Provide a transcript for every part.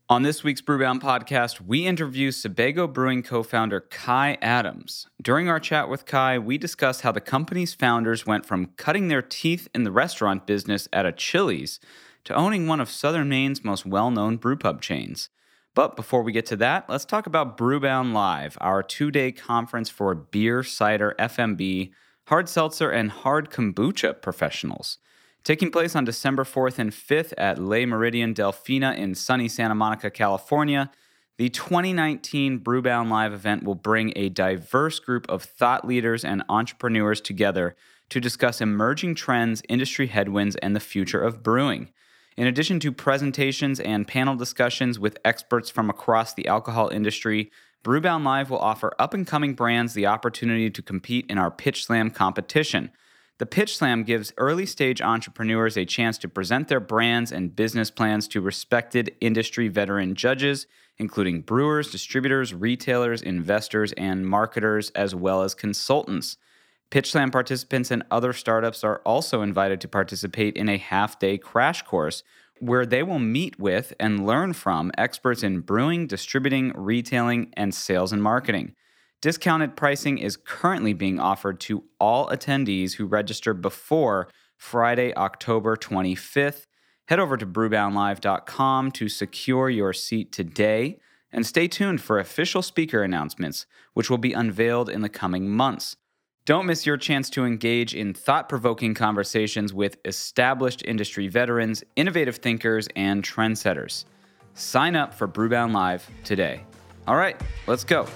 On this week's Brewbound podcast, we interview Sebago Brewing co-founder Kai Adams. During our chat with Kai, we discuss how the company's founders went from cutting their teeth in the restaurant business at a Chili's to owning one of Southern Maine's most well-known brewpub chains. But before we get to that, let's talk about Brewbound Live, our two-day conference for beer, cider, FMB, hard seltzer, and hard kombucha professionals. Taking place on December 4th and 5th at Le Meridien Delfina in sunny Santa Monica, California, the 2019 Brewbound Live event will bring a diverse group of thought leaders and entrepreneurs together to discuss emerging trends, industry headwinds, and the future of brewing. In addition to presentations and panel discussions with experts from across the alcohol industry, Brewbound Live will offer up-and-coming brands the opportunity to compete in our Pitch Slam competition. The Pitch Slam gives early-stage entrepreneurs a chance to present their brands and business plans to respected industry veteran judges, including brewers, distributors, retailers, investors, and marketers, as well as consultants. Pitch Slam participants and other startups are also invited to participate in a half-day crash course where they will meet with and learn from experts in brewing, distributing, retailing, and sales and marketing. Discounted pricing is currently being offered to all attendees who register before Friday, October 25th. Head over to brewboundlive.com to secure your seat today, and stay tuned for official speaker announcements, which will be unveiled in the coming months. Don't miss your chance to engage in thought-provoking conversations with established industry veterans, innovative thinkers, and trendsetters. Sign up for Brewbound Live today. All right, let's go.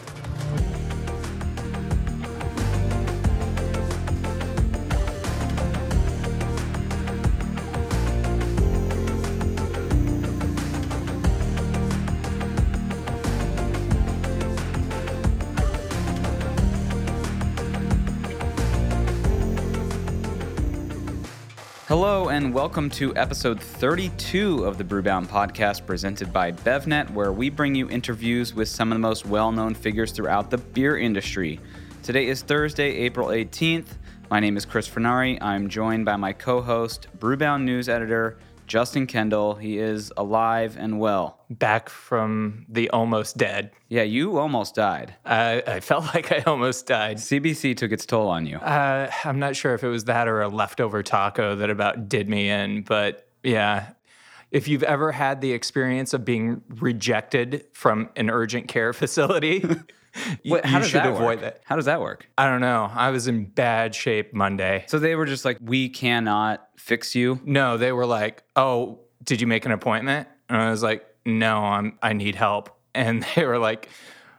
Hello and welcome to episode 32 of the Brewbound podcast presented by BevNet, where we bring you interviews with some of the most well-known figures throughout the beer industry. Today is Thursday, April 18th. My name is Chris Fernari. I'm joined by my co-host, Brewbound news editor, Justin Kendall. He is alive and well. Back from the almost dead. Yeah, you almost died. I felt like I almost died. CBC took its toll on you. I'm not sure if it was that or a leftover taco that about did me in, but yeah. If you've ever had the experience of being rejected from an urgent care facility, you should avoid that. How does that work? I don't know. I was in bad shape Monday. So they were just like, we cannot fix you? No, they were like, oh, did you make an appointment? And I was like, no, I need help. And they were like,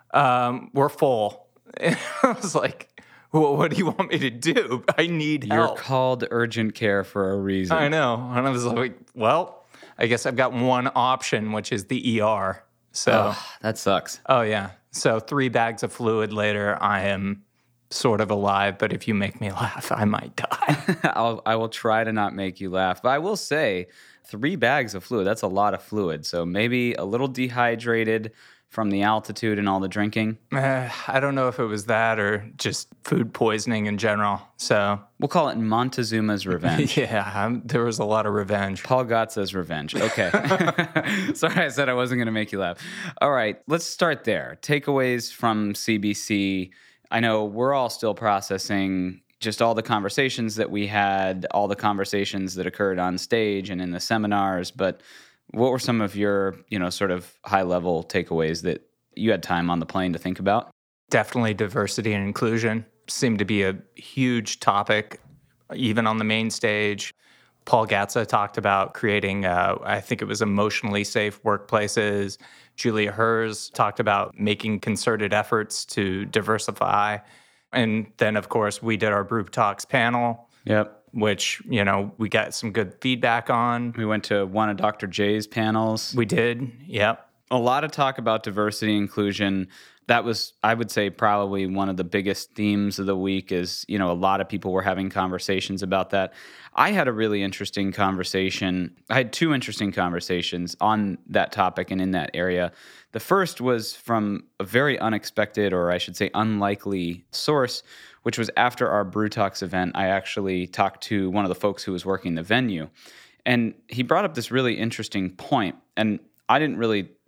we're full. And I was like, well, what do you want me to do? I need help. You're called urgent care for a reason. I know. And I was like, well, I guess I've got one option, which is the ER. So that sucks. Oh, yeah. So 3 bags of fluid later, I am sort of alive. But if you make me laugh, I might die. I will try to not make you laugh. But I will say 3 bags of fluid, that's a lot of fluid. So maybe a little dehydrated from the altitude and all the drinking. I don't know if it was that or just food poisoning in general. So we'll call it Montezuma's revenge. Yeah, there was a lot of revenge. Paul Gotza's revenge. Okay. Sorry, I said I wasn't going to make you laugh. All right, let's start there. Takeaways from CBC. I know we're all still processing just all the conversations that we had, all the conversations that occurred on stage and in the seminars, but what were some of your, sort of high-level takeaways that you had time on the plane to think about? Definitely diversity and inclusion seemed to be a huge topic, even on the main stage. Paul Gatza talked about creating, I think it was emotionally safe workplaces. Julia Herz talked about making concerted efforts to diversify. And then, of course, we did our Brew Talks panel. Yep. Which, we got some good feedback on. We went to one of Dr. J's panels. We did, yep. A lot of talk about diversity and inclusion. That was, I would say, probably one of the biggest themes of the week is, a lot of people were having conversations about that. I had a really interesting conversation. I had 2 interesting conversations on that topic and in that area. The first was from a very unexpected, or I should say unlikely source, which was after our Brew Talks event. I actually talked to one of the folks who was working the venue, and he brought up this really interesting point, and I didn't really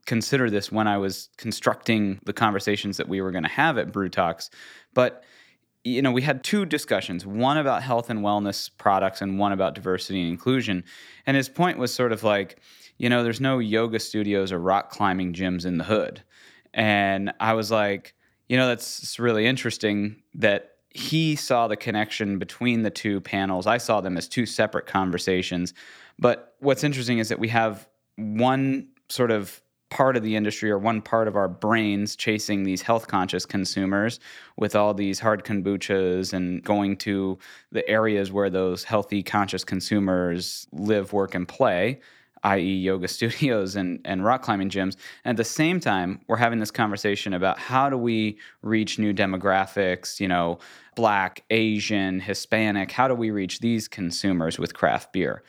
consider this when I was constructing the conversations that we were going to have at Brew Talks. But, we had two discussions, one about health and wellness products and one about diversity and inclusion. And his point was sort of like, there's no yoga studios or rock climbing gyms in the hood. And I was like, that's really interesting that he saw the connection between the two panels. I saw them as two separate conversations. But what's interesting is that we have one sort of part of the industry or one part of our brains chasing these health conscious consumers with all these hard kombuchas and going to the areas where those healthy conscious consumers live, work, and play, i.e. yoga studios and rock climbing gyms. And at the same time, we're having this conversation about how do we reach new demographics, Black, Asian, Hispanic, how do we reach these consumers with craft beer?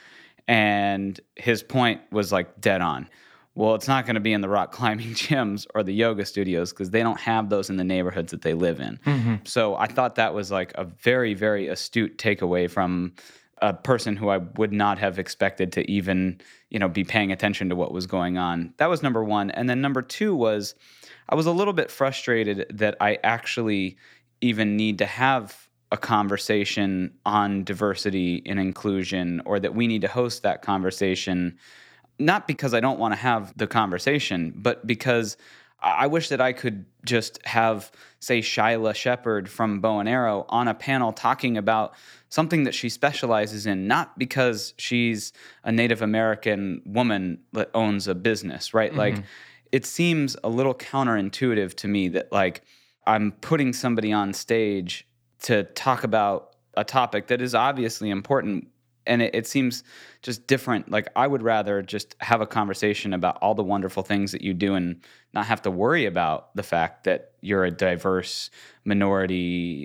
And his point was like dead on. Well, it's not going to be in the rock climbing gyms or the yoga studios because they don't have those in the neighborhoods that they live in. Mm-hmm. So I thought that was like a very, very astute takeaway from a person who I would not have expected to even, be paying attention to what was going on. That was number one. And then number two was I was a little bit frustrated that I actually even need to have a conversation on diversity and inclusion, or that we need to host that conversation, not because I don't want to have the conversation, but because I wish that I could just have, say, Shyla Shepard from Bow and Arrow on a panel talking about something that she specializes in, not because she's a Native American woman that owns a business, right? Mm-hmm. Like, it seems a little counterintuitive to me that, like, I'm putting somebody on stage to talk about a topic that is obviously important. And it seems just different. Like, I would rather just have a conversation about all the wonderful things that you do and not have to worry about the fact that you're a diverse minority,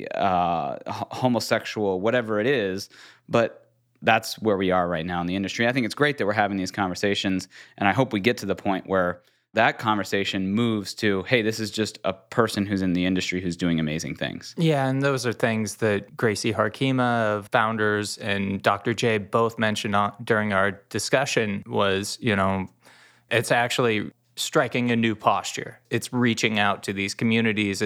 homosexual, whatever it is. But that's where we are right now in the industry. I think it's great that we're having these conversations. And I hope we get to the point where that conversation moves to, hey, this is just a person who's in the industry who's doing amazing things. Yeah, and those are things that Gracie Harkema of Founders and Dr. J both mentioned during our discussion was, it's actually striking a new posture. It's reaching out to these communities.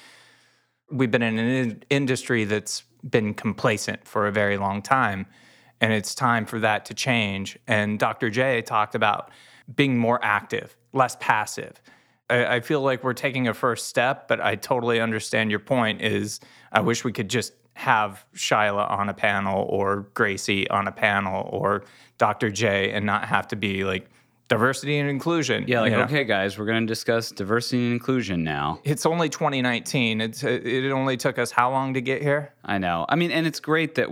We've been in an industry that's been complacent for a very long time, and it's time for that to change. And Dr. J talked about being more active, less passive. I feel like we're taking a first step, but I totally understand your point is I wish we could just have Shyla on a panel or Gracie on a panel or Dr. J and not have to be like diversity and inclusion. Yeah, okay, guys, we're going to discuss diversity and inclusion now. It's only 2019. It only took us how long to get here? I know. I mean, and it's great that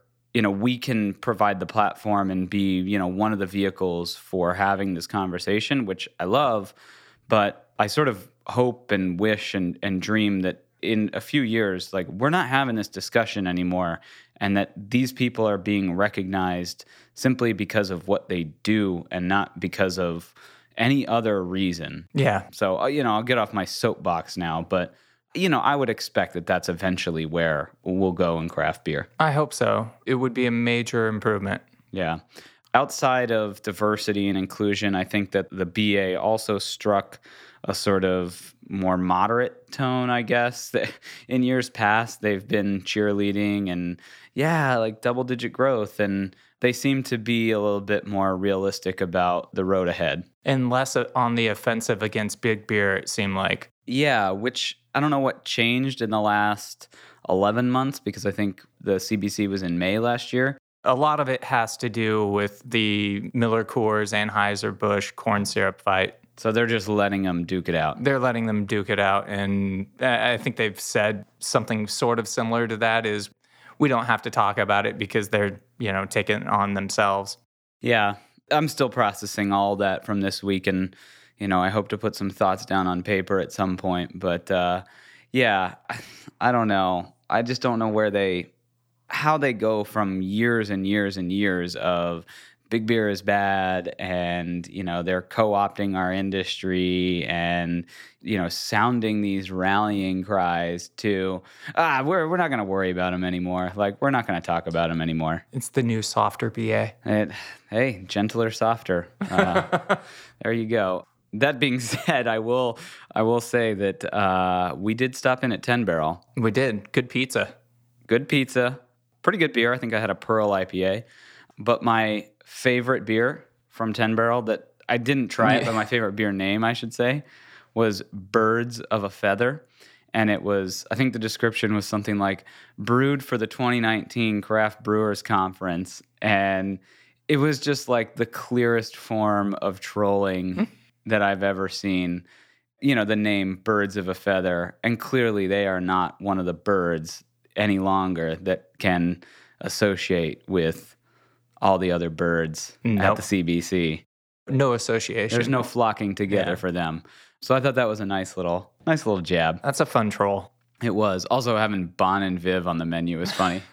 we can provide the platform and be, one of the vehicles for having this conversation, which I love. But I sort of hope and wish and dream that in a few years, like, we're not having this discussion anymore, and that these people are being recognized simply because of what they do and not because of any other reason. Yeah. So, I'll get off my soapbox now, but I would expect that that's eventually where we'll go in craft beer. I hope so. It would be a major improvement. Yeah. Outside of diversity and inclusion, I think that the BA also struck a sort of more moderate tone, I guess. In years past, they've been cheerleading and, like double-digit growth, and they seem to be a little bit more realistic about the road ahead. And less on the offensive against big beer, it seemed like. Yeah, which I don't know what changed in the last 11 months, because I think the CBC was in May last year. A lot of it has to do with the Miller Coors, Anheuser-Busch corn syrup fight. So they're just letting them duke it out. They're letting them duke it out. And I think they've said something sort of similar to that is we don't have to talk about it because they're, taking it on themselves. Yeah, I'm still processing all that from this week. And, I hope to put some thoughts down on paper at some point. But, I don't know. I just don't know how they go from years and years and years of big beer is bad and, they're co-opting our industry and, sounding these rallying cries to, we're not going to worry about them anymore. Like, we're not going to talk about them anymore. It's the new softer BA. Hey, gentler, softer. There you go. That being said, I will say that we did stop in at 10 Barrel. We did. Good pizza. Good pizza. Pretty good beer. I think I had a Pearl IPA. But my favorite beer from 10 Barrel that I didn't try it, but my favorite beer name, I should say, was Birds of a Feather. And it was, I think the description was something like brewed for the 2019 Craft Brewers Conference. And it was just like the clearest form of trolling that I've ever seen. You know, the name Birds of a Feather. And clearly they are not one of the birds any longer that can associate with all the other birds at the CBC. No association. There's no flocking together for them. So I thought that was a nice little jab. That's a fun troll. It was. Also having Bon and Viv on the menu was funny.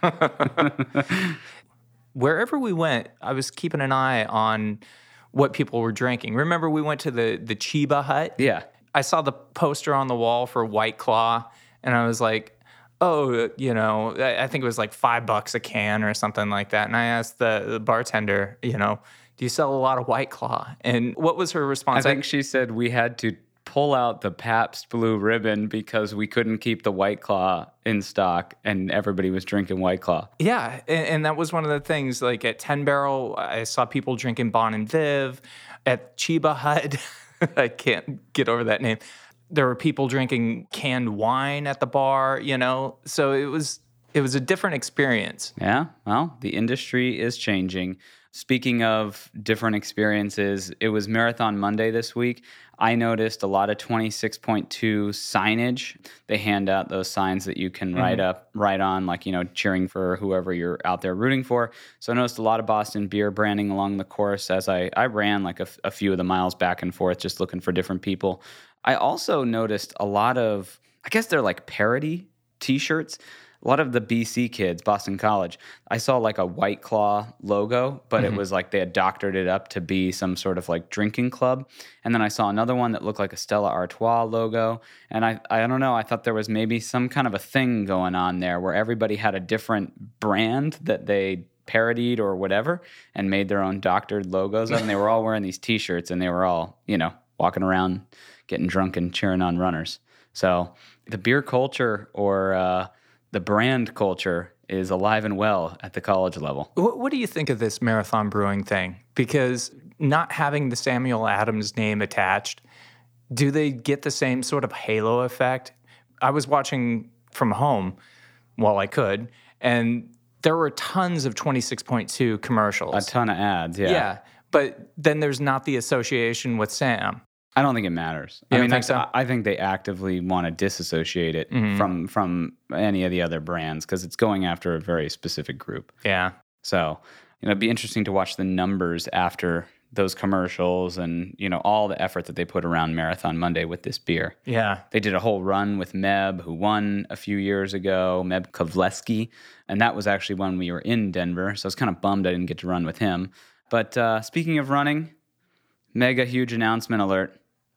Wherever we went, I was keeping an eye on what people were drinking. Remember we went to the Chiba Hut? Yeah. I saw the poster on the wall for White Claw, and I was like, oh, you know, I think it was like $5 a can or something like that. And I asked the bartender, you know, do you sell a lot of White Claw? And what was her response? I think she said we had to pull out the Pabst Blue Ribbon because we couldn't keep the White Claw in stock and everybody was drinking White Claw. Yeah, and that was one of the things. Like at 10 Barrel, I saw people drinking Bon and Viv. At Chiba Hut, I can't get over that name. There were people drinking canned wine at the bar, you know? So it was a different experience. Yeah, well, the industry is changing. Speaking of different experiences, it was Marathon Monday this week. I noticed a lot of 26.2 signage. They hand out those signs that you can write on, like, you know, cheering for whoever you're out there rooting for. So I noticed a lot of Boston Beer branding along the course as I ran like a few of the miles back and forth, just looking for different people. I also noticed a lot of, I guess they're like parody T-shirts. A lot of the BC kids, Boston College, I saw like a White Claw logo, but it was like they had doctored it up to be some sort of like drinking club. And then I saw another one that looked like a Stella Artois logo. And I don't know, I thought there was maybe some kind of a thing going on there where everybody had a different brand that they parodied or whatever and made their own doctored logos of. And they were all wearing these T-shirts and they were all, you know, walking around getting drunk and cheering on runners. So the beer culture or the brand culture is alive and well at the college level. What do you think of this Marathon Brewing thing? Because not having the Samuel Adams name attached, do they get the same sort of halo effect? I was watching from home while I could, and there were tons of 26.2 commercials. A ton of ads, yeah. Yeah, but then there's not the association with Sam. I don't think it matters. You I don't mean, think so? I think they actively want to disassociate it from any of the other brands because it's going after a very specific group. Yeah. So, you know, it'd be interesting to watch the numbers after those commercials and, you know, all the effort that they put around Marathon Monday with this beer. Yeah. They did a whole run with Meb, who won a few years ago, Meb Kovleski, and that was actually when we were in Denver, so I was kind of bummed I didn't get to run with him. But speaking of running, mega huge announcement alert.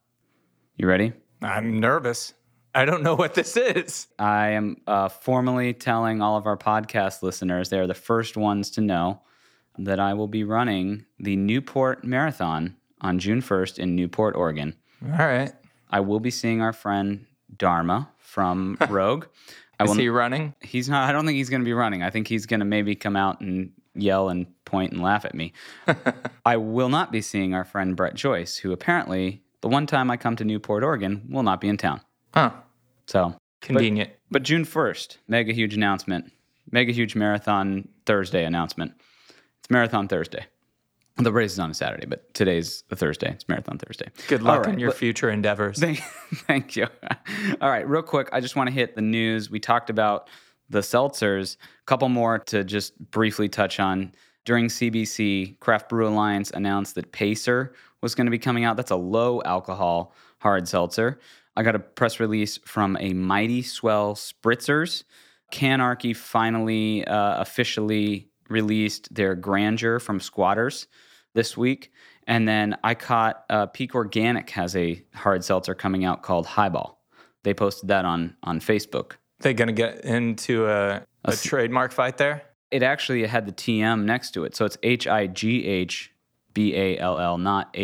You ready? I'm nervous. I don't know what this is. I am formally telling all of our podcast listeners, they are the first ones to know, that I will be running the Newport Marathon on June 1st in Newport, Oregon. All right. I will be seeing our friend Dharma from Rogue. Is he running? He's not. I don't think he's going to be running. I think he's going to maybe come out and yell and point and laugh at me. I will not be seeing our friend Brett Joyce, who apparently the one time I come to Newport, Oregon, will not be in town. Huh. So convenient. But June 1st, mega huge announcement, mega huge Marathon Thursday announcement. It's Marathon Thursday. The race is on a Saturday, but today's a Thursday. It's Marathon Thursday. Good luck in your future endeavors. Thank you. All right, real quick, I just want to hit the news. We talked about the seltzers. A couple more to just briefly touch on. During CBC, Craft Brew Alliance announced that Pacer was going to be coming out. That's a low alcohol hard seltzer. I got a press release from a Mighty Swell Spritzers. Canarchy finally officially released their Grandeur from Squatters this week. And then I caught Peak Organic has a hard seltzer coming out called Highball. They posted that on Facebook. They going to get into a trademark fight there? It actually had the TM next to it. So it's HIGH Ball, not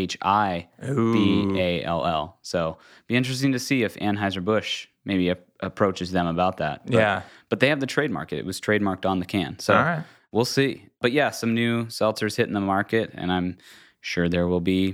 Hiball. So be interesting to see if Anheuser-Busch maybe approaches them about that. But they have the trademark. It was trademarked on the can. So All right. we'll see. But yeah, some new seltzers hitting the market, and I'm sure there will be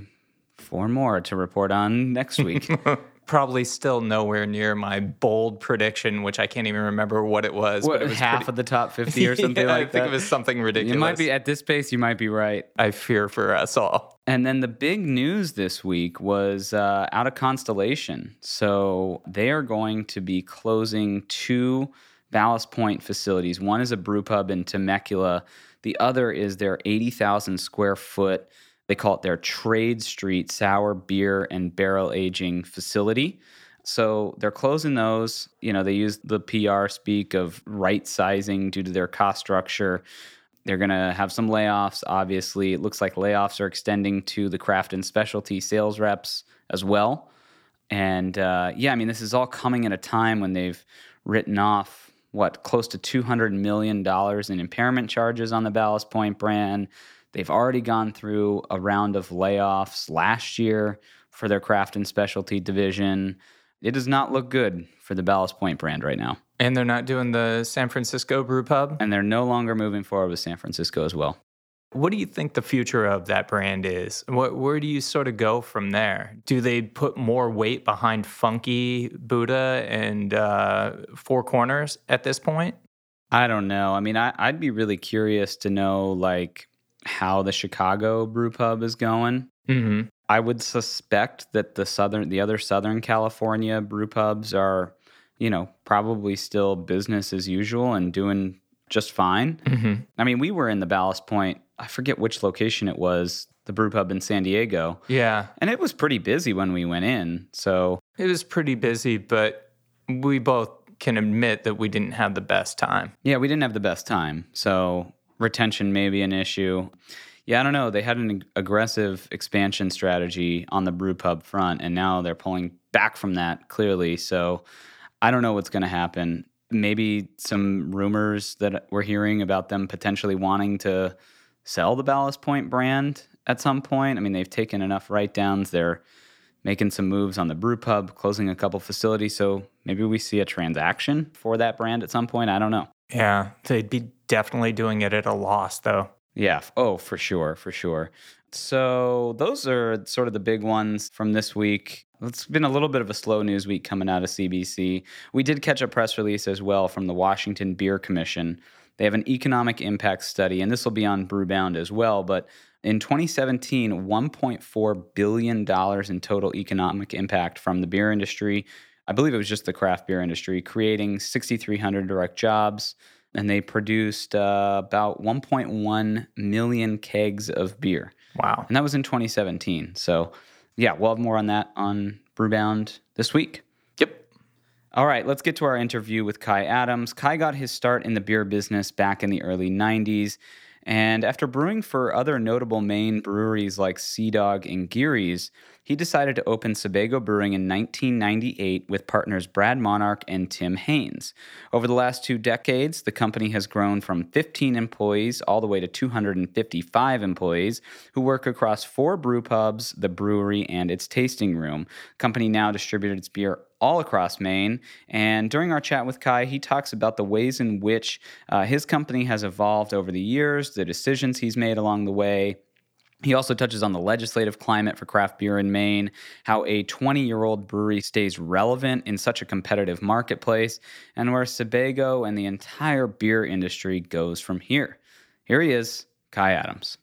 4 more to report on next week. Probably still nowhere near my bold prediction, which I can't even remember what it was. What, but it was half of the top 50 or something like that? I think it was something ridiculous. You might be at this pace, you might be right. I fear for us all. And then the big news this week was out of Constellation. So they are going to be closing 2 Ballast Point facilities. One is a brew pub in Temecula. The other is their 80,000 square foot, they call it their Trade Street sour beer and barrel aging facility. So they're closing those. You know, they use the PR speak of right sizing due to their cost structure. They're going to have some layoffs, obviously. It looks like layoffs are extending to the craft and specialty sales reps as well. And this is all coming at a time when they've written off, close to $200 million in impairment charges on the Ballast Point brand. They've already gone through a round of layoffs last year for their craft and specialty division. It does not look good for the Ballast Point brand right now. And they're not doing the San Francisco brew pub? And they're no longer moving forward with San Francisco as well. What do you think the future of that brand is? Where do you sort of go from there? Do they put more weight behind Funky, Buddha, and Four Corners at this point? I don't know. I mean, I'd be really curious to know, how the Chicago brew pub is going. Mm-hmm. I would suspect that the other Southern California brew pubs are, probably still business as usual and doing just fine. Mm-hmm. I mean, we were in the Ballast Point, I forget which location it was, the brew pub in San Diego. Yeah. And it was pretty busy when we went in. So it was pretty busy, but we both can admit that we didn't have the best time. Yeah, we didn't have the best time. So retention may be an issue. Yeah, I don't know. They had an aggressive expansion strategy on the brew pub front, and now they're pulling back from that clearly. So I don't know what's going to happen. Maybe some rumors that we're hearing about them potentially wanting to sell the Ballast Point brand at some point. I mean, they've taken enough write-downs. They're making some moves on the brew pub, closing a couple facilities. So maybe we see a transaction for that brand at some point. I don't know. Yeah, they'd be definitely doing it at a loss, though. Yeah. Oh, for sure. So those are sort of the big ones from this week. It's been a little bit of a slow news week coming out of CBC. We did catch a press release as well from the Washington Beer Commission. They have an economic impact study, and this will be on Brewbound as well. But in 2017, $1.4 billion in total economic impact from the beer industry. I believe it was just the craft beer industry, creating 6,300 direct jobs. And they produced about 1.1 million kegs of beer. Wow. And that was in 2017. So, yeah, we'll have more on that on Brewbound this week. Yep. All right, let's get to our interview with Kai Adams. Kai got his start in the beer business back in the early 90s. And after brewing for other notable Maine breweries like Sea Dog and Geary's, he decided to open Sebago Brewing in 1998 with partners Brad Monarch and Tim Haynes. Over the last 2 decades, the company has grown from 15 employees all the way to 255 employees who work across 4 brew pubs, the brewery, and its tasting room. The company now distributed its beer all across Maine. And during our chat with Kai, he talks about the ways in which his company has evolved over the years, the decisions he's made along the way. He also touches on the legislative climate for craft beer in Maine, how a 20-year-old brewery stays relevant in such a competitive marketplace, and where Sebago and the entire beer industry goes from here. Here he is, Kai Adams.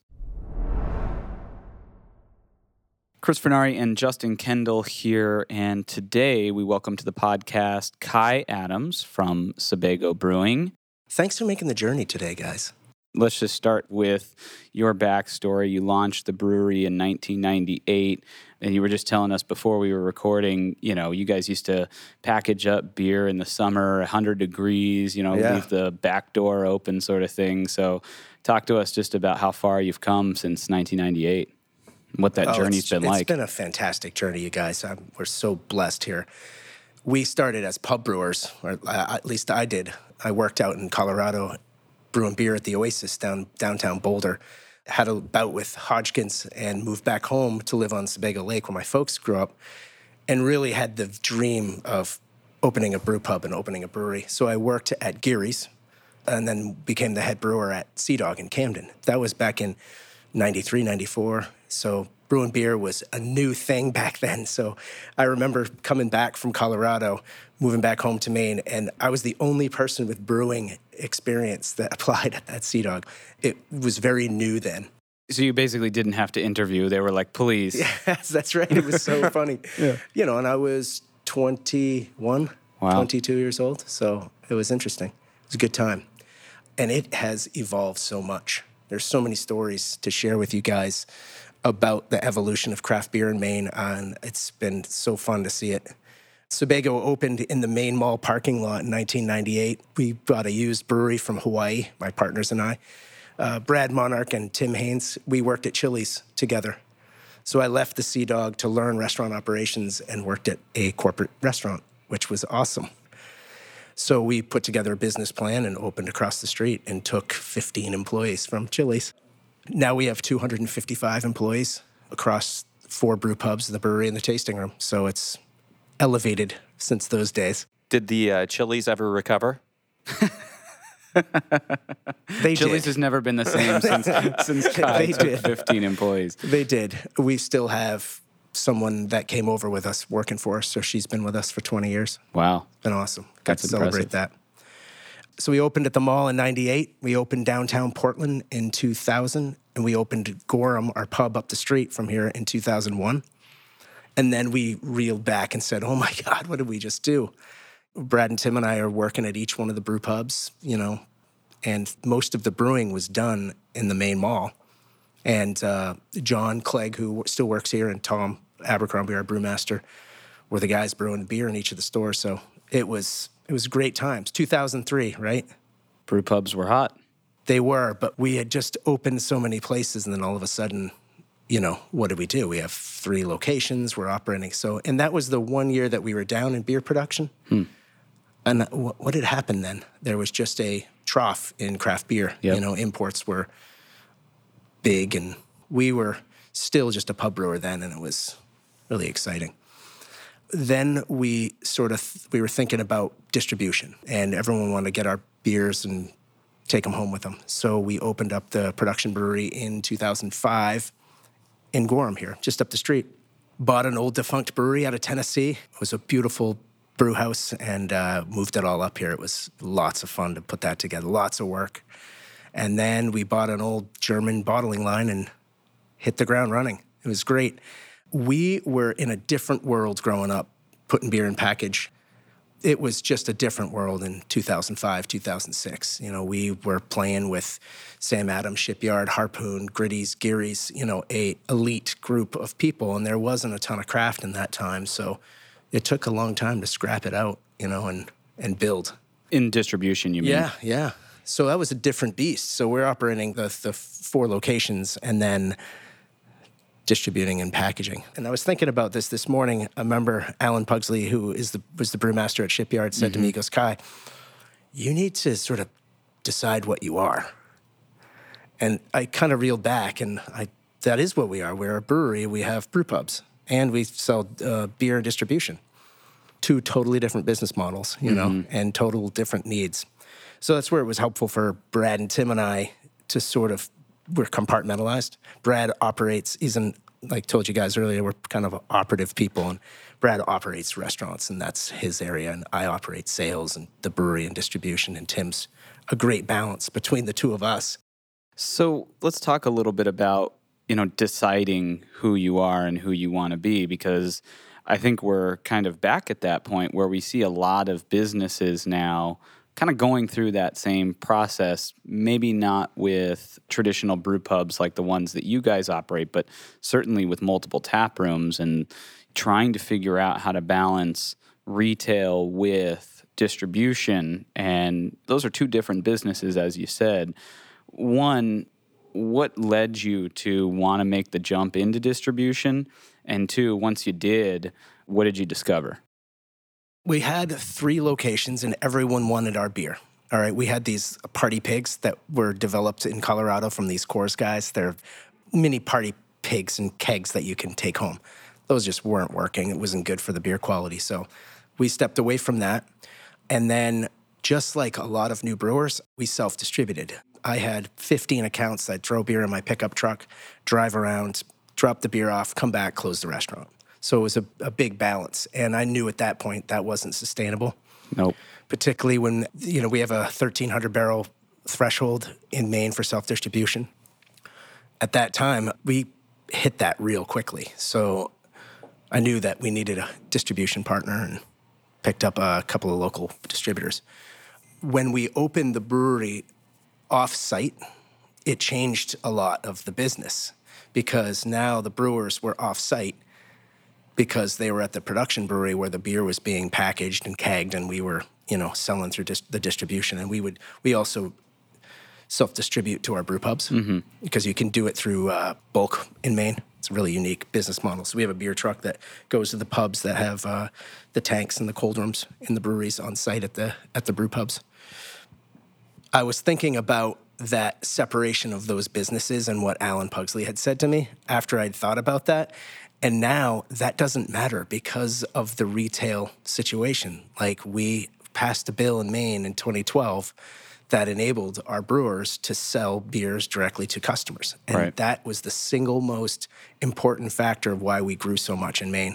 Chris Furnari and Justin Kendall here, and today we welcome to the podcast Kai Adams from Sebago Brewing. Thanks for making the journey today, guys. Let's just start with your backstory. You launched the brewery in 1998, and you were just telling us before we were recording, you guys used to package up beer in the summer, 100 degrees, leave the back door open sort of thing. So talk to us just about how far you've come since 1998, what that journey's been like. It's been a fantastic journey, you guys. We're so blessed here. We started as pub brewers, or at least I did. I worked out in Colorado brewing beer at the Oasis downtown Boulder. had a bout with Hodgkins and moved back home to live on Sebago Lake where my folks grew up, and really had the dream of opening a brew pub and opening a brewery. So I worked at Geary's and then became the head brewer at Sea Dog in Camden. That was back in 93, 94. So brewing beer was a new thing back then. So I remember coming back from Colorado, moving back home to Maine, and I was the only person with brewing experience that applied at Sea Dog. It was very new then. So you basically didn't have to interview. They were like, please. Yes, that's right. It was so funny. Yeah. You know, and I was 21, 22 years old. So it was interesting. It was a good time. And it has evolved so much. There's so many stories to share with you guys about the evolution of craft beer in Maine, and it's been so fun to see it. Sebago opened in the Maine Mall parking lot in 1998. We bought a used brewery from Hawaii, my partners and I. Brad Monarch and Tim Haynes, we worked at Chili's together. So I left the Sea Dog to learn restaurant operations and worked at a corporate restaurant, which was awesome. So we put together a business plan and opened across the street and took 15 employees from Chili's. Now we have 255 employees across 4 brew pubs, the brewery, and the tasting room. So it's elevated since those days. Did the Chili's ever recover? Chili's has never been the same since Kai took 15 employees. They did. We still have someone that came over with us working for us, so she's been with us for 20 years. Wow. It's been awesome. Got That's to celebrate that. So we opened at the mall in 98. We opened downtown Portland in 2000. And we opened Gorham, our pub up the street from here, in 2001. And then we reeled back and said, oh my God, what did we just do? Brad and Tim and I are working at each one of the brew pubs, you know, and most of the brewing was done in the main mall. And John Clegg, who still works here, and Tom Abercrombie, our brewmaster, were the guys brewing beer in each of the stores. So it was great times. 2003, right? Brew pubs were hot. They were, but we had just opened so many places, and then all of a sudden, you know, what did we do? We have 3 locations, we're operating. So, and that was the one year that we were down in beer production. And what had happened then? There was just a trough in craft beer. Yep. You know, imports were big, and we were still just a pub brewer then, and it was really exciting. Then we were thinking about distribution, and everyone wanted to get our beers and take them home with them. So we opened up the production brewery in 2005 in Gorham here, just up the street. Bought an old defunct brewery out of Tennessee. It was a beautiful brew house, and moved it all up here. It was lots of fun to put that together, lots of work. And then we bought an old German bottling line and hit the ground running. It was great. We were in a different world growing up, putting beer in package. It was just a different world in 2005, 2006. You know, we were playing with Sam Adams Shipyard, Harpoon, Gritty's, Geary's, you know, a elite group of people, and there wasn't a ton of craft in that time. So it took a long time to scrap it out, you know, and build. In distribution, you mean? Yeah. So that was a different beast. So we're operating the 4 locations and then distributing and packaging. And I was thinking about this morning. I remember Alan Pugsley, who was the brewmaster at Shipyard, said to me, he goes, Kai, you need to sort of decide what you are. And I kind of reeled back, and that is what we are. We're a brewery. We have brew pubs, and we sell beer and distribution. 2 totally different business models, you know, and total different needs. So that's where it was helpful for Brad and Tim and I to sort of, we're compartmentalized. Brad operates, like I told you guys earlier, we're kind of operative people, and Brad operates restaurants, and that's his area, and I operate sales and the brewery and distribution, and Tim's a great balance between the 2 of us. So let's talk a little bit about, you know, deciding who you are and who you want to be, because I think we're kind of back at that point where we see a lot of businesses now kind of going through that same process, maybe not with traditional brew pubs like the ones that you guys operate, but certainly with multiple tap rooms, and trying to figure out how to balance retail with distribution. And those are 2 different businesses, as you said. One, what led you to want to make the jump into distribution? And 2, once you did, what did you discover? We had 3 locations, and everyone wanted our beer. All right, we had these party pigs that were developed in Colorado from these Coors guys. They're mini party pigs and kegs that you can take home. Those just weren't working. It wasn't good for the beer quality. So we stepped away from that. And then, just like a lot of new brewers, we self-distributed. I had 15 accounts that drove beer in my pickup truck, drive around, drop the beer off, come back, close the restaurant. So it was a big balance. And I knew at that point that wasn't sustainable. Nope. Particularly when, we have a 1,300 barrel threshold in Maine for self-distribution. At that time, we hit that real quickly. So I knew that we needed a distribution partner and picked up a couple of local distributors. When we opened the brewery off-site, it changed a lot of the business because now the brewers were off-site because they were at the production brewery where the beer was being packaged and kegged, and we were, selling through the distribution. And we also self-distribute to our brew pubs because you can do it through bulk in Maine. It's a really unique business model. So we have a beer truck that goes to the pubs that have the tanks and the cold rooms in the breweries on site at the brew pubs. I was thinking about that separation of those businesses and what Alan Pugsley had said to me after I'd thought about that. And now that doesn't matter because of the retail situation. Like, we passed a bill in Maine in 2012 that enabled our brewers to sell beers directly to customers. And that was the single most important factor of why we grew so much in Maine.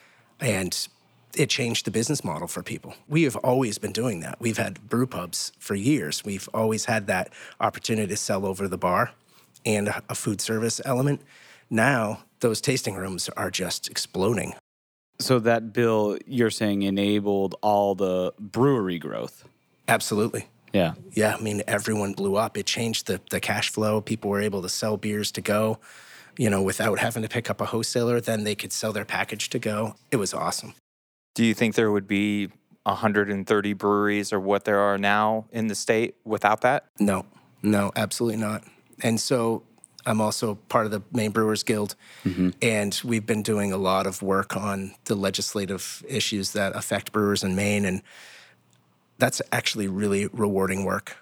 And it changed the business model for people. We have always been doing that. We've had brew pubs for years. We've always had that opportunity to sell over the bar and a food service element. Now, those tasting rooms are just exploding. So that bill, you're saying, enabled all the brewery growth? Absolutely. Yeah. Yeah, I mean, everyone blew up. It changed the cash flow. People were able to sell beers to go, without having to pick up a wholesaler. Then they could sell their package to go. It was awesome. Do you think there would be 130 breweries or what there are now in the state without that? No, absolutely not. And so I'm also part of the Maine Brewers Guild, and we've been doing a lot of work on the legislative issues that affect brewers in Maine, and that's actually really rewarding work.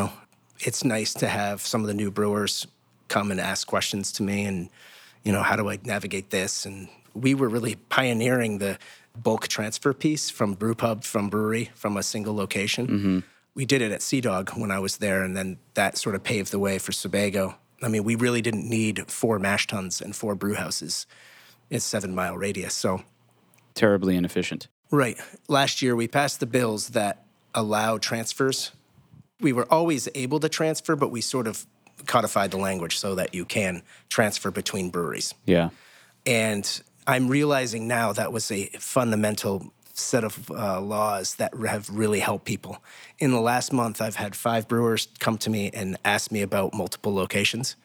It's nice to have some of the new brewers come and ask questions to me and, how do I navigate this? And we were really pioneering the bulk transfer piece from brewpub, from brewery, from a single location. We did it at Sea Dog when I was there, and then that sort of paved the way for Sebago. I mean, we really didn't need 4 mash tuns and 4 brew houses in a 7-mile radius, so. Terribly inefficient. Right. Last year, we passed the bills that allow transfers. We were always able to transfer, but we sort of codified the language so that you can transfer between breweries. Yeah. And I'm realizing now that was a fundamental set of laws that have really helped people. In the last month, I've had 5 brewers come to me and ask me about multiple locations.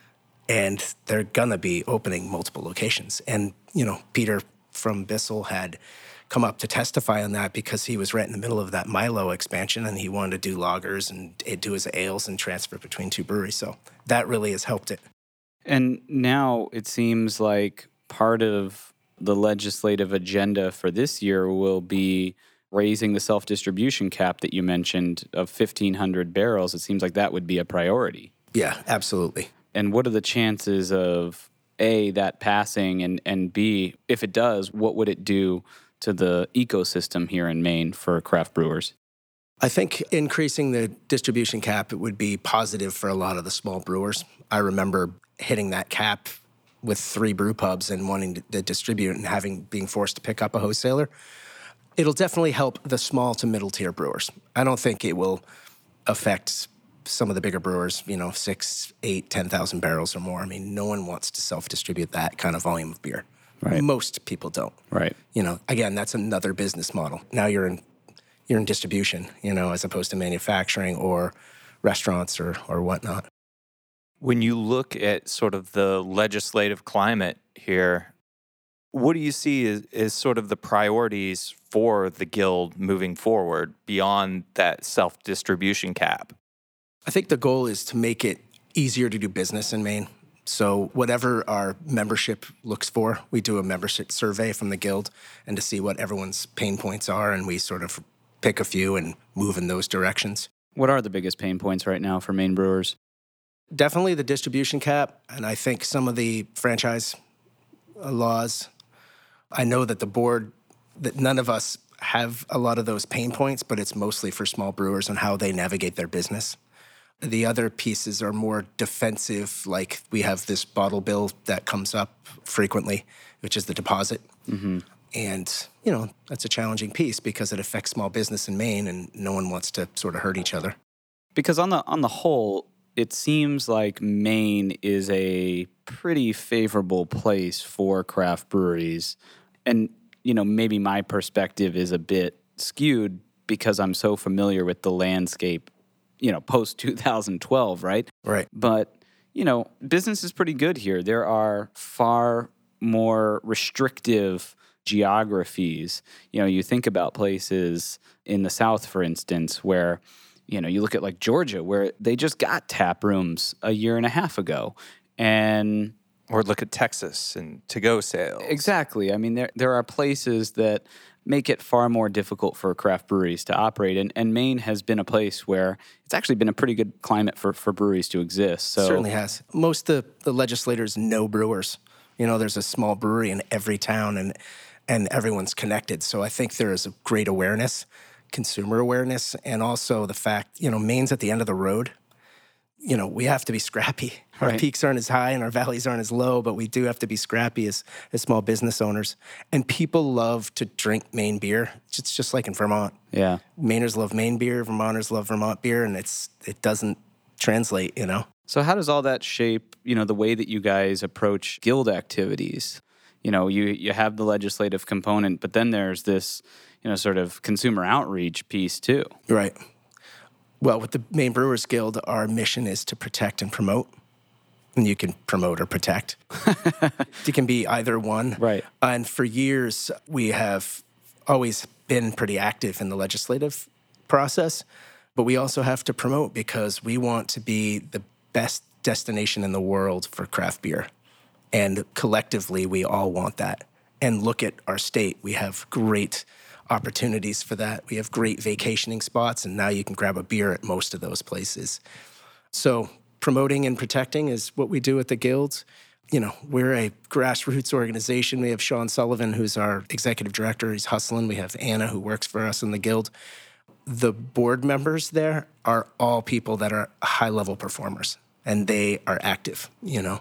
And they're going to be opening multiple locations. And, Peter from Bissell had come up to testify on that because he was right in the middle of that Milo expansion and he wanted to do lagers and do his ales and transfer between 2 breweries. So that really has helped it. And now it seems like part of the legislative agenda for this year will be raising the self-distribution cap that you mentioned of 1,500 barrels. It seems like that would be a priority. Yeah, absolutely. And what are the chances of, A, that passing, and B, if it does, what would it do to the ecosystem here in Maine for craft brewers? I think increasing the distribution cap, it would be positive for a lot of the small brewers. I remember hitting that cap with 3 brew pubs and wanting to distribute and being forced to pick up a wholesaler. It'll definitely help the small to middle tier brewers. I don't think it will affect some of the bigger brewers, 6, 8, 10,000 barrels or more. I mean, no one wants to self-distribute that kind of volume of beer. Right. Most people don't. Right. Again, that's another business model. Now you're in distribution, as opposed to manufacturing or restaurants or whatnot. When you look at sort of the legislative climate here, what do you see as sort of the priorities for the Guild moving forward beyond that self-distribution cap? I think the goal is to make it easier to do business in Maine. So whatever our membership looks for, we do a membership survey from the Guild and to see what everyone's pain points are, and we sort of pick a few and move in those directions. What are the biggest pain points right now for Maine brewers? Definitely the distribution cap, and I think some of the franchise laws. I know that the board, that none of us have a lot of those pain points, but it's mostly for small brewers on how they navigate their business. The other pieces are more defensive, like we have this bottle bill that comes up frequently, which is the deposit. Mm-hmm. And, that's a challenging piece because it affects small business in Maine and no one wants to sort of hurt each other. Because on the whole, it seems like Maine is a pretty favorable place for craft breweries. And, maybe my perspective is a bit skewed because I'm so familiar with the landscape, post 2012, right? Right. But, business is pretty good here. There are far more restrictive geographies. You think about places in the South, for instance, where, you look at like Georgia, where they just got tap rooms a year and a half ago. Or look at Texas and to-go sales. Exactly. I mean, there are places that make it far more difficult for craft breweries to operate. And Maine has been a place where it's actually been a pretty good climate for breweries to exist. So Certainly has. Most of the legislators know brewers. There's a small brewery in every town and everyone's connected. So I think there is a great awareness, consumer awareness, and also the fact, Maine's at the end of the road. We have to be scrappy. Our Right. peaks aren't as high and our valleys aren't as low, but we do have to be scrappy as small business owners. And people love to drink Maine beer. It's just like in Vermont. yeah. Mainers love Maine beer, Vermonters love Vermont beer, and it doesn't translate, So how does all that shape, the way that you guys approach guild activities? You have the legislative component, but then there's this, sort of consumer outreach piece too. Right. Well, with the Maine Brewers Guild, our mission is to protect and promote. And you can promote or protect. It can be either one. Right. And for years, we have always been pretty active in the legislative process, but we also have to promote because we want to be the best destination in the world for craft beer. And collectively, we all want that. And look at our state. We have great opportunities for that. We have great vacationing spots, and now you can grab a beer at most of those places. So promoting and protecting is what we do at the Guild. We're a grassroots organization. We have Sean Sullivan, who's our executive director. He's hustling. We have Anna, who works for us in the Guild. The board members there are all people that are high-level performers, and they are active,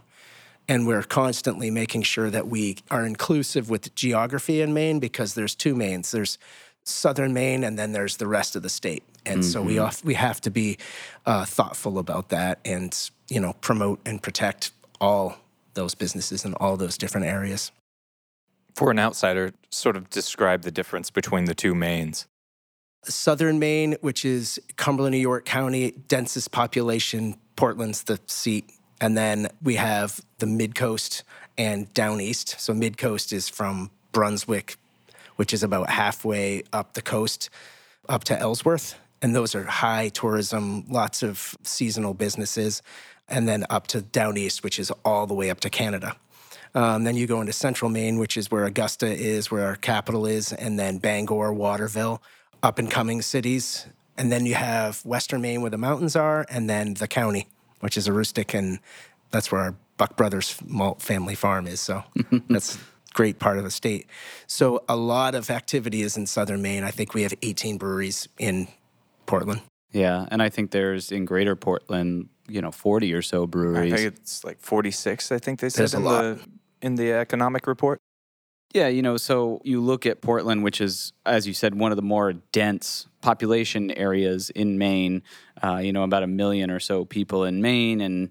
And we're constantly making sure that we are inclusive with geography in Maine because there's two Maines. There's southern Maine, and then there's the rest of the state. And so we have to be thoughtful about that and, promote and protect all those businesses in all those different areas. For an outsider, sort of describe the difference between the two Maines. Southern Maine, which is Cumberland, New York County, densest population. Portland's the seat. And then we have the Mid-Coast and Down East. So Mid-Coast is from Brunswick, which is about halfway up the coast, up to Ellsworth. And those are high tourism, lots of seasonal businesses. And then up to Down East, which is all the way up to Canada. Then you go into Central Maine, which is where Augusta is, where our capital is, and then Bangor, Waterville, up-and-coming cities. And then you have Western Maine, where the mountains are, and then the county, which is Aroostook, and that's where our Buck Brothers Malt family farm is. So that's a great part of the state. So a lot of activity is in southern Maine. I think we have 18 breweries in Portland. Yeah, and I think there's in Greater Portland, 40 or so breweries. I think it's like 46, I think they said There's a lot. in the economic report. Yeah, so you look at Portland, which is, as you said, one of the more dense population areas in Maine, about 1 million or so people in Maine and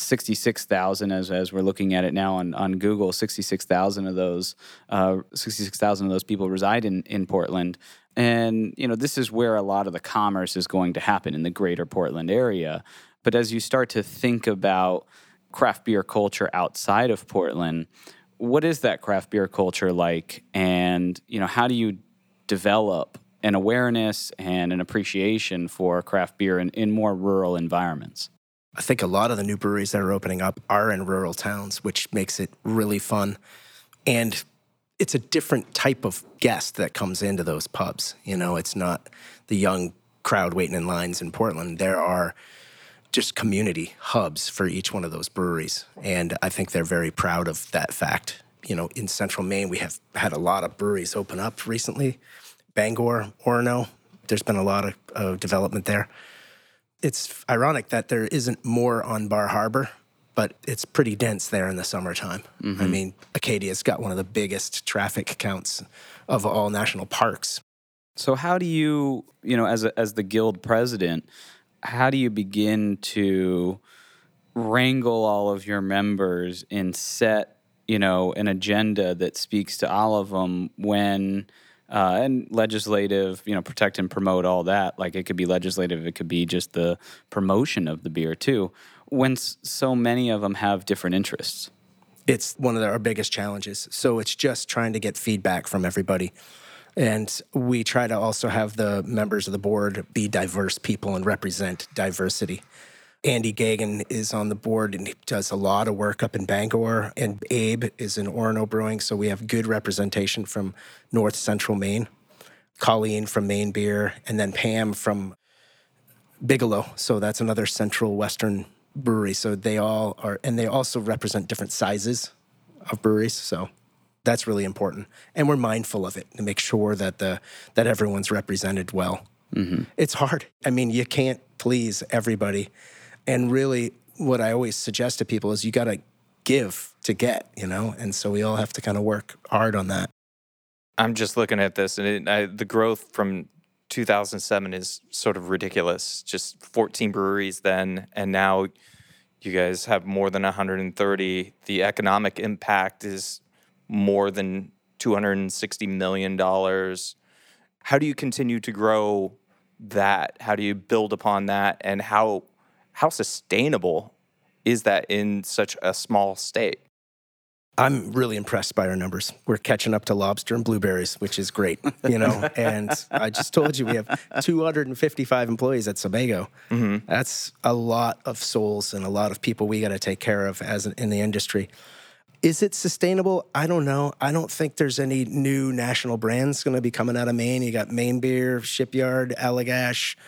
66,000 as we're looking at it now on Google, 66,000 of those people reside in Portland. And, this is where a lot of the commerce is going to happen in the greater Portland area. But as you start to think about craft beer culture outside of Portland, what is that craft beer culture like? And, how do you develop an awareness and an appreciation for craft beer in more rural environments? I think a lot of the new breweries that are opening up are in rural towns, which makes it really fun. And it's a different type of guest that comes into those pubs. It's not the young crowd waiting in lines in Portland. There are just community hubs for each one of those breweries. And I think they're very proud of that fact. In central Maine, we have had a lot of breweries open up recently. Bangor, Orono, there's been a lot of development there. It's ironic that there isn't more on Bar Harbor, but it's pretty dense there in the summertime. Mm-hmm. I mean, Acadia's got one of the biggest traffic counts of all national parks. So how do you, as the guild president, how do you begin to wrangle all of your members and set, an agenda that speaks to all of them when, and legislative, protect and promote all that. Like, it could be legislative, it could be just the promotion of the beer too, when so many of them have different interests? It's one of our biggest challenges. So it's just trying to get feedback from everybody. And we try to also have the members of the board be diverse people and represent diversity. Andy Gagan is on the board, and he does a lot of work up in Bangor. And Abe is in Orono Brewing, so we have good representation from North Central Maine. Colleen from Maine Beer, and then Pam from Bigelow. So that's another Central Western brewery. So they all are, and they also represent different sizes of breweries. So that's really important. And we're mindful of it to make sure that that everyone's represented well. Mm-hmm. It's hard. I mean, you can't please everybody. And really, what I always suggest to people is you got to give to get, And so we all have to kind of work hard on that. I'm just looking at this, and the growth from 2007 is sort of ridiculous. Just 14 breweries then, and now you guys have more than 130. The economic impact is more than $260 million. How do you continue to grow that? How do you build upon that? And how sustainable is that in such a small state? I'm really impressed by our numbers. We're catching up to lobster and blueberries, which is great, And I just told you we have 255 employees at Sebago. Mm-hmm. That's a lot of souls and a lot of people we got to take care of in the industry. Is it sustainable? I don't know. I don't think there's any new national brands going to be coming out of Maine. You got Maine Beer, Shipyard, Allagash.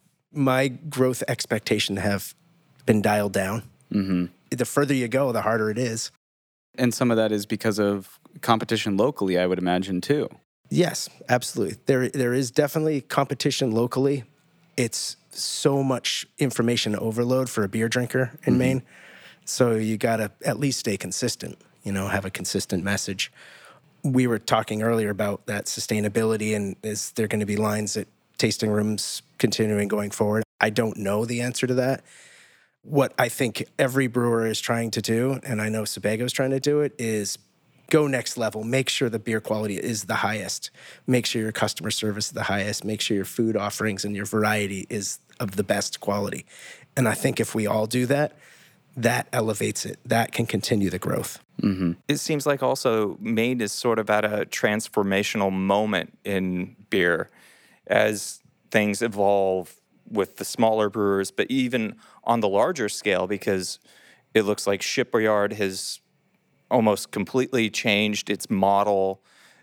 My growth expectation have been dialed down. Mm-hmm. The further you go, the harder it is. And some of that is because of competition locally, I would imagine, too. Yes, absolutely. There is definitely competition locally. It's so much information overload for a beer drinker in Maine. So you got to at least stay consistent, have a consistent message. We were talking earlier about that sustainability, and is there going to be lines at tasting rooms continuing going forward? I don't know the answer to that. What I think every brewer is trying to do, and I know Sebago is trying to do it, is go next level. Make sure the beer quality is the highest. Make sure your customer service is the highest. Make sure your food offerings and your variety is of the best quality. And I think if we all do that, that elevates it. That can continue the growth. Mm-hmm. It seems like also Maine is sort of at a transformational moment in beer as things evolve with the smaller brewers, but even on the larger scale, because it looks like Shipyard has almost completely changed its model.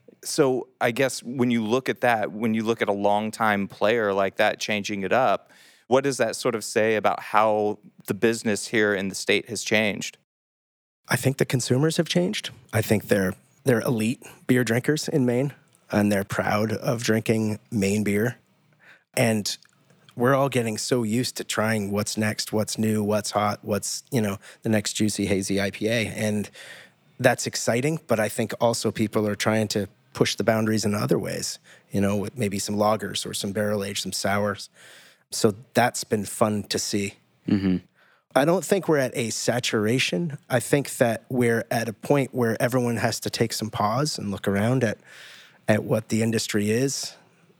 So I guess when you look at that, when you look at a longtime player like that changing it up, what does that sort of say about how the business here in the state has changed? I think the consumers have changed. I think they're elite beer drinkers in Maine, and they're proud of drinking Maine beer. And we're all getting so used to trying what's next, what's new, what's hot, what's, the next juicy, hazy IPA. And that's exciting, but I think also people are trying to push the boundaries in other ways, with maybe some lagers or some barrel aged, some sours. So that's been fun to see. Mm-hmm. I don't think we're at a saturation. I think that we're at a point where everyone has to take some pause and look around at what the industry is.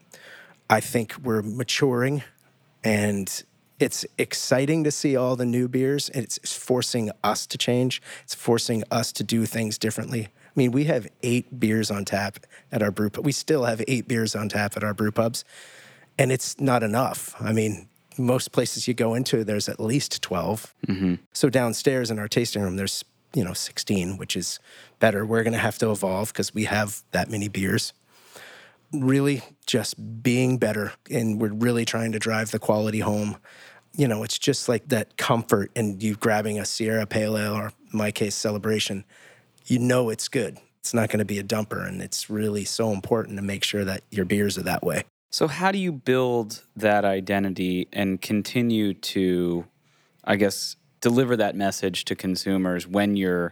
I think we're maturing, and it's exciting to see all the new beers. It's forcing us to change. It's forcing us to do things differently. I mean, we have 8 beers on tap at our brew pub. We still have 8 beers on tap at our brew pubs, and it's not enough. I mean, most places you go into, there's at least 12. Mm-hmm. So downstairs in our tasting room, there's 16, which is better. We're going to have to evolve because we have that many beers. really just being better. And we're really trying to drive the quality home. You know, it's just like that comfort in you grabbing a Sierra Pale Ale, or in my case, Celebration. You know it's good. It's not going to be a dumper. And it's really so important to make sure that your beers are that way. So how do you build that identity and continue to, I guess, deliver that message to consumers when you're,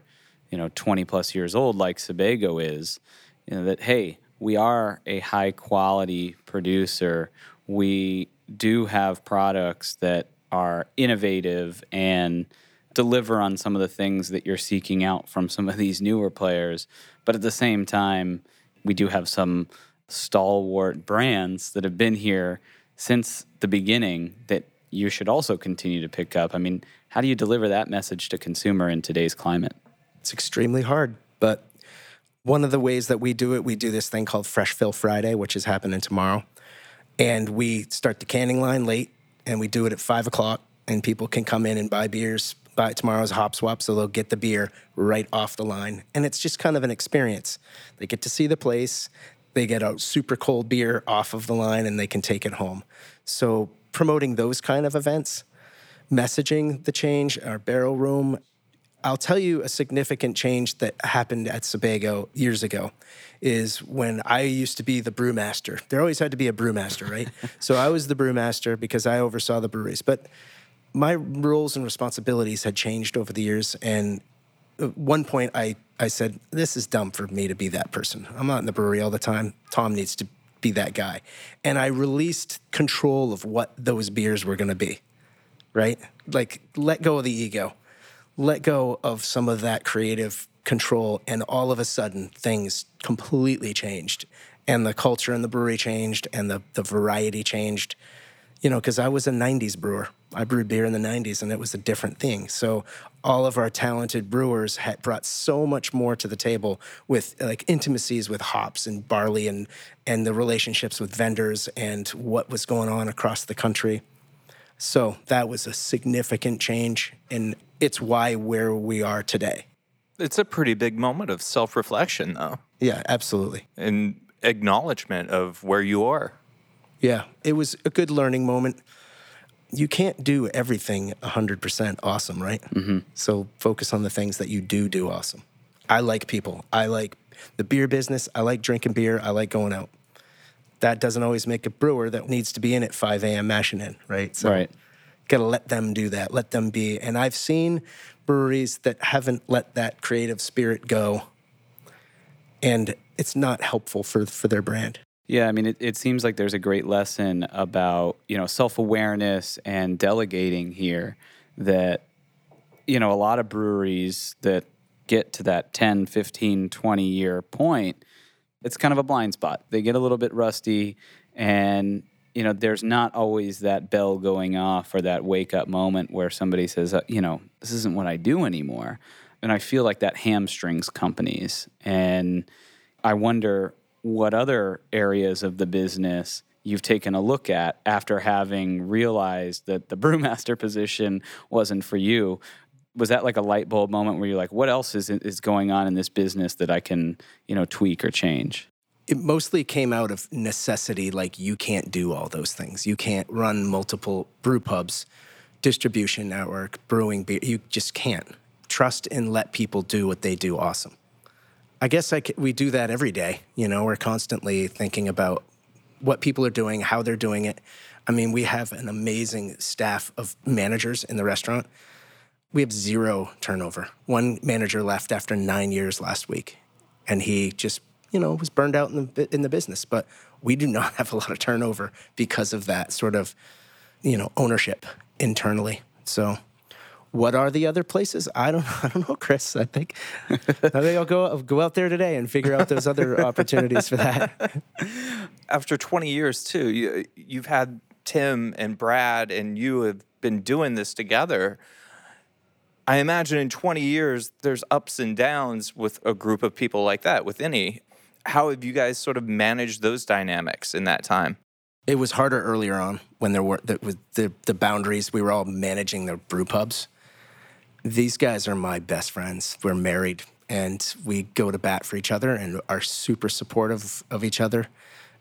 20 plus years old, like Sebago is, that, hey, we are a high quality producer. We do have products that are innovative and deliver on some of the things that you're seeking out from some of these newer players. But at the same time, we do have some stalwart brands that have been here since the beginning that you should also continue to pick up. I mean, how do you deliver that message to consumer in today's climate? It's extremely hard, but one of the ways that we do this thing called Fresh Fill Friday, which is happening tomorrow. And we start the canning line late, and we do it at 5 o'clock, and people can come in and buy beers. Buy tomorrow's hop swap, so they'll get the beer right off the line. And it's just kind of an experience. They get to see the place. They get a super cold beer off of the line, and they can take it home. So promoting those kind of events, messaging the change, our barrel room. I'll tell you a significant change that happened at Sebago years ago is when I used to be the brewmaster. There always had to be a brewmaster, right? So I was the brewmaster because I oversaw the breweries. But my roles and responsibilities had changed over the years. And at one point I said, this is dumb for me to be that person. I'm not in the brewery all the time. Tom needs to be that guy. And I released control of what those beers were going to be, right? Like, let go of the ego. Let go of some of that creative control, and all of a sudden, things completely changed. And the culture in the brewery changed, and the variety changed. Because I was a 90s brewer. I brewed beer in the 90s, and it was a different thing. So all of our talented brewers had brought so much more to the table with like intimacies with hops and barley and the relationships with vendors and what was going on across the country. So that was a significant change, and it's why where we are today. It's a pretty big moment of self-reflection, though. Yeah, absolutely. And acknowledgement of where you are. Yeah, it was a good learning moment. You can't do everything 100% awesome, right? Mm-hmm. So focus on the things that you do awesome. I like people. I like the beer business. I like drinking beer. I like going out. That doesn't always make a brewer that needs to be in at 5 a.m. mashing in, right? So right. Got to let them do that. Let them be. And I've seen breweries that haven't let that creative spirit go, and it's not helpful for their brand. Yeah, I mean, it seems like there's a great lesson about, self-awareness and delegating here that, a lot of breweries that get to that 10, 15, 20-year point, it's kind of a blind spot. They get a little bit rusty, and, there's not always that bell going off or that wake-up moment where somebody says, this isn't what I do anymore. And I feel like that hamstrings companies. And I wonder what other areas of the business you've taken a look at after having realized that the brewmaster position wasn't for you. Was that like a light bulb moment where you're like, what else is going on in this business that I can, tweak or change? It mostly came out of necessity. Like, you can't do all those things. You can't run multiple brew pubs, distribution network, brewing beer. You just can't. Trust and let people do what they do awesome. I guess we do that every day. We're constantly thinking about what people are doing, how they're doing it. I mean, we have an amazing staff of managers in the restaurant. We have 0 turnover. One manager left after 9 years last week, and he just, was burned out in the business. But we do not have a lot of turnover because of that sort of, ownership internally. So what are the other places? I don't know, Chris. I think I'll go out there today and figure out those other opportunities for that. After 20 years, too, you've had Tim and Brad, and you have been doing this together. I imagine in 20 years, there's ups and downs with a group of people like that, with any. How have you guys sort of managed those dynamics in that time? It was harder earlier on when there were the boundaries. We were all managing the brew pubs. These guys are my best friends. We're married, and we go to bat for each other and are super supportive of each other.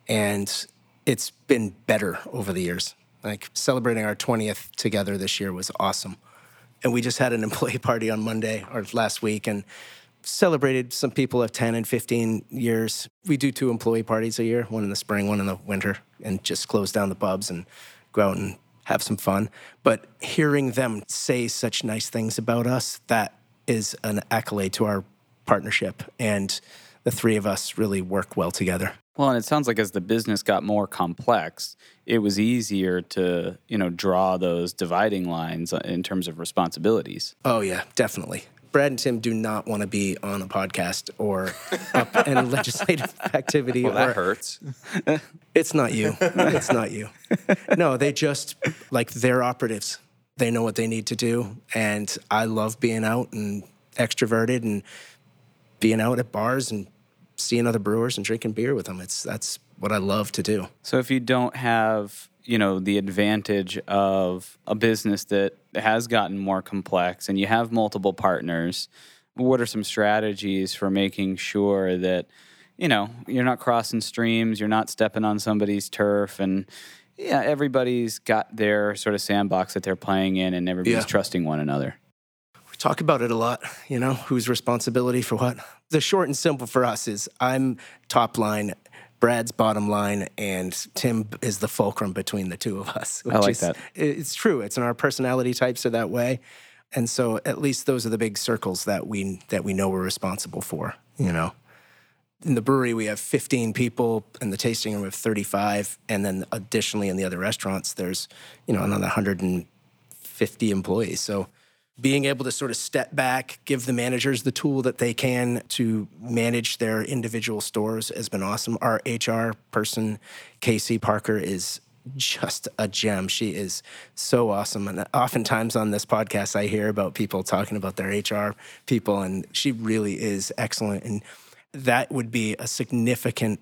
And it's been better over the years. Like celebrating our 20th together this year was awesome. And we just had an employee party on Monday or last week and celebrated some people of 10 and 15 years. We do 2 employee parties a year, one in the spring, one in the winter, and just close down the pubs and go out and have some fun. But hearing them say such nice things about us, that is an accolade to our partnership. And the 3 of us really work well together. Well, and it sounds like as the business got more complex, it was easier to, draw those dividing lines in terms of responsibilities. Oh, yeah, definitely. Brad and Tim do not want to be on a podcast or up in legislative activity. Well, that hurts. It's not you. It's not you. No, they just, they're operatives. They know what they need to do. And I love being out and extroverted and being out at bars and seeing other brewers and drinking beer with them. That's what I love to do. So if you don't have, the advantage of a business that has gotten more complex and you have multiple partners, what are some strategies for making sure that, you're not crossing streams, you're not stepping on somebody's turf, and everybody's got their sort of sandbox that they're playing in and everybody's trusting one another? We talk about it a lot, whose responsibility for what. The short and simple for us is I'm top line, Brad's bottom line, and Tim is the fulcrum between the 2 of us. I like that. It's true. It's in our personality types are that way. And so at least those are the big circles that we know we're responsible for, In the brewery, we have 15 people. In the tasting room, we have 35. And then additionally in the other restaurants, there's, another 150 employees. So being able to sort of step back, give the managers the tool that they can to manage their individual stores has been awesome. Our HR person, Casey Parker, is just a gem. She is so awesome. And oftentimes on this podcast, I hear about people talking about their HR people, and she really is excellent. And that would be a significant,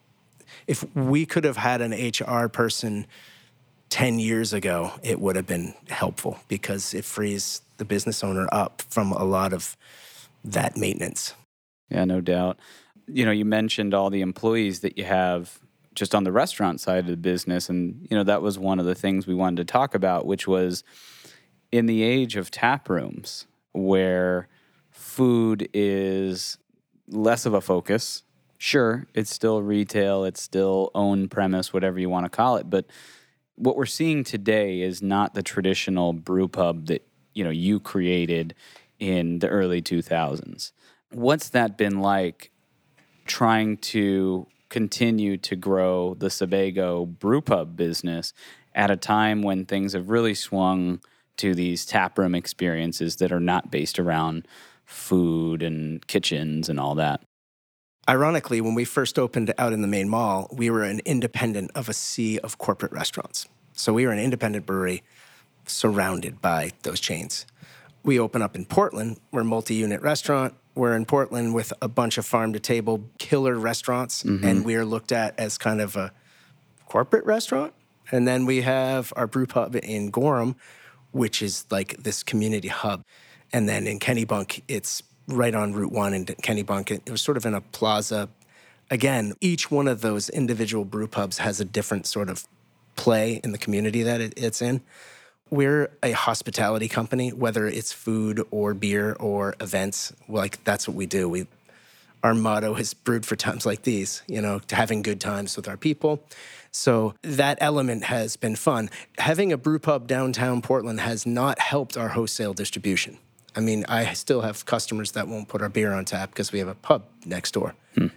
if we could have had an HR person 10 years ago, it would have been helpful because it frees the business owner up from a lot of that maintenance. Yeah, no doubt. You mentioned all the employees that you have just on the restaurant side of the business. And, that was one of the things we wanted to talk about, which was in the age of tap rooms where food is less of a focus. Sure, it's still retail, it's still own premise, whatever you want to call it. But what we're seeing today is not the traditional brew pub that you created in the early 2000s. What's that been like trying to continue to grow the Sebago brew pub business at a time when things have really swung to these taproom experiences that are not based around food and kitchens and all that? Ironically, when we first opened out in the main mall, we were an independent of a sea of corporate restaurants. So we were an independent brewery surrounded by those chains. We open up in Portland. We're a multi-unit restaurant. We're in Portland with a bunch of farm-to-table killer restaurants, and we are looked at as kind of a corporate restaurant. And then we have our brew pub in Gorham, which is like this community hub. And then in Kennebunk, it's right on Route 1 in Kennebunk. It was sort of in a plaza. Again, each one of those individual brew pubs has a different sort of play in the community that it's in. We're a hospitality company, whether it's food or beer or events. That's what we do. Our motto is brewed for times like these, having good times with our people. So that element has been fun. Having a brew pub downtown Portland has not helped our wholesale distribution. I mean, I still have customers that won't put our beer on tap because we have a pub next door.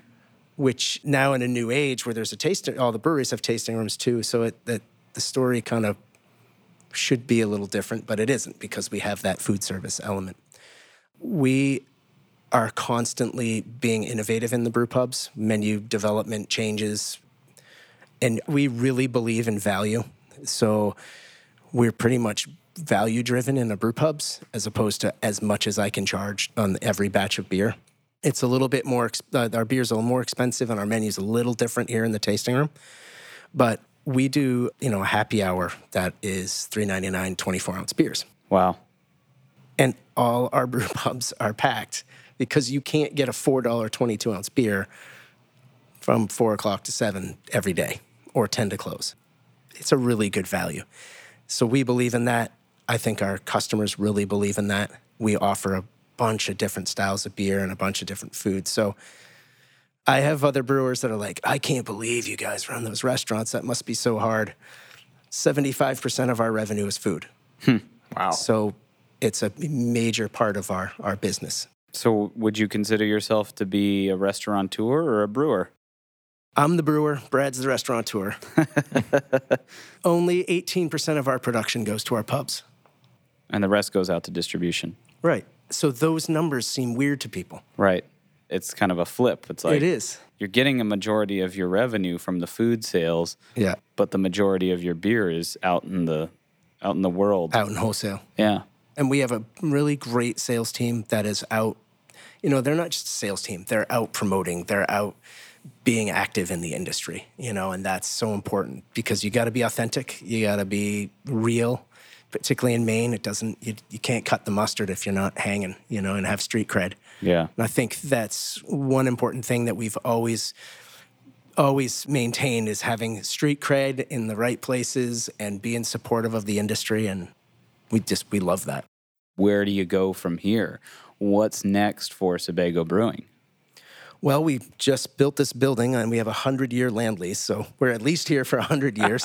Which now in a new age where there's a tasting, all the breweries have tasting rooms too. So the story kind of should be a little different, but it isn't because we have that food service element. We are constantly being innovative in the brew pubs, menu development changes, and we really believe in value. So we're pretty much value driven in the brew pubs as opposed to as much as I can charge on every batch of beer. It's a little bit more, our beer's a little more expensive and our menu's a little different here in the tasting room. But we do, a happy hour that is $3.99, 24-ounce beers. Wow. And all our brew pubs are packed because you can't get a $4 22-ounce beer from 4 o'clock to 7 every day or 10 to close. It's a really good value. So we believe in that. I think our customers really believe in that. We offer a bunch of different styles of beer and a bunch of different foods. So I have other brewers that are like, I can't believe you guys run those restaurants. That must be so hard. 75% of our revenue is food. Wow. So it's a major part of our business. So would you consider yourself to be a restaurateur or a brewer? I'm the brewer. Brad's the restaurateur. Only 18% of our production goes to our pubs. And the rest goes out to distribution. Right. So those numbers seem weird to people. Right. It's kind of a flip. It's like It is. you're getting a majority of your revenue from the food sales, Yeah. but the majority of your beer is out in the world. Out in wholesale. Yeah. And we have a really great sales team that is out. You know, they're not just a sales team. They're out promoting. They're out being active in the industry, you know, and that's so important because you got to be authentic. You got to be real, particularly in Maine. You can't cut the mustard if you're not hanging, you know, and have street cred. Yeah. And I think that's one important thing that we've always maintained is having street cred in the right places and being supportive of the industry. And we love that. Where do you go from here? What's next for Sebago Brewing? Well, we just built this building and we have a 100-year land lease, so we're at least here for 100 years.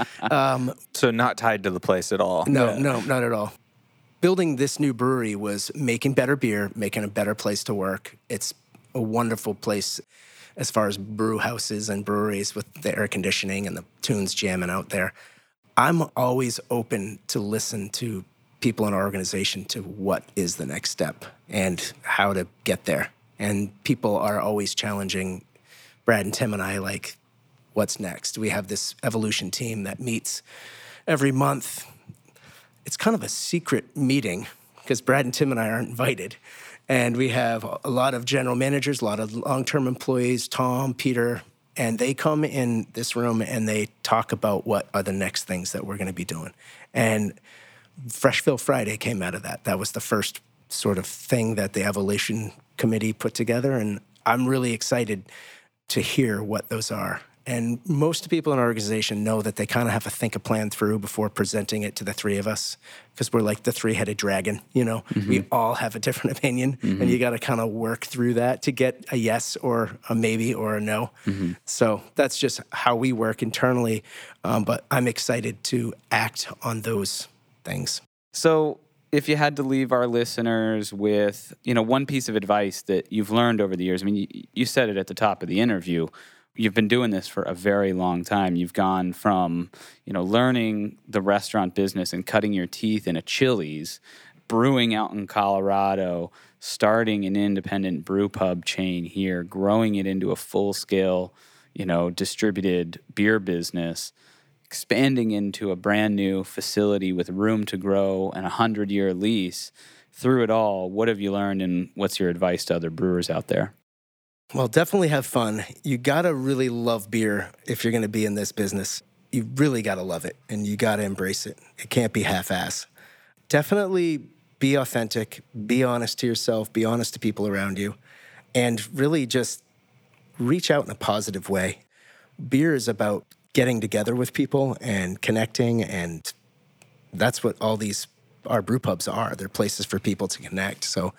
So not tied to the place at all. No, not at all. Building this new brewery was making better beer, making a better place to work. It's a wonderful place as far as brew houses and breweries with the air conditioning and the tunes jamming out there. I'm always open to listen to people in our organization to what is the next step and how to get there. And people are always challenging Brad and Tim and I, like, what's next? We have this evolution team that meets every month. It's kind of a secret meeting because Brad and Tim and I aren't invited. And we have a lot of general managers, a lot of long-term employees, Tom, Peter, and they come in this room and they talk about what are the next things that we're going to be doing. And Freshville Friday came out of that. That was the first sort of thing that the evolution committee put together, and I'm really excited to hear what those are. And most people in our organization know that they kind of have to think a plan through before presenting it to the three of us, because we're like the three-headed dragon, you know? We all have a different opinion, and you got to kind of work through that to get a yes or a maybe or a no. So that's just how we work internally, but I'm excited to act on those things. So if you had to leave our listeners with, you know, one piece of advice that you've learned over the years, I mean, you said it at the top of the interview, you've been doing this for a very long time. You've gone from, you know, learning the restaurant business and cutting your teeth in a Chili's, brewing out in Colorado, starting an independent brew pub chain here, growing it into a full-scale, you know, distributed beer business, expanding into a brand new facility with room to grow and a 100-year lease. Through it all, what have you learned and what's your advice to other brewers out there? Well, definitely have fun. You got to really love beer if you're going to be in this business. You really got to love it and you got to embrace it. It can't be half-ass. Definitely be authentic, be honest to yourself, be honest to people around you, and really just reach out in a positive way. Beer is about getting together with people and connecting, and that's what our brew pubs are. They're places for people to connect. So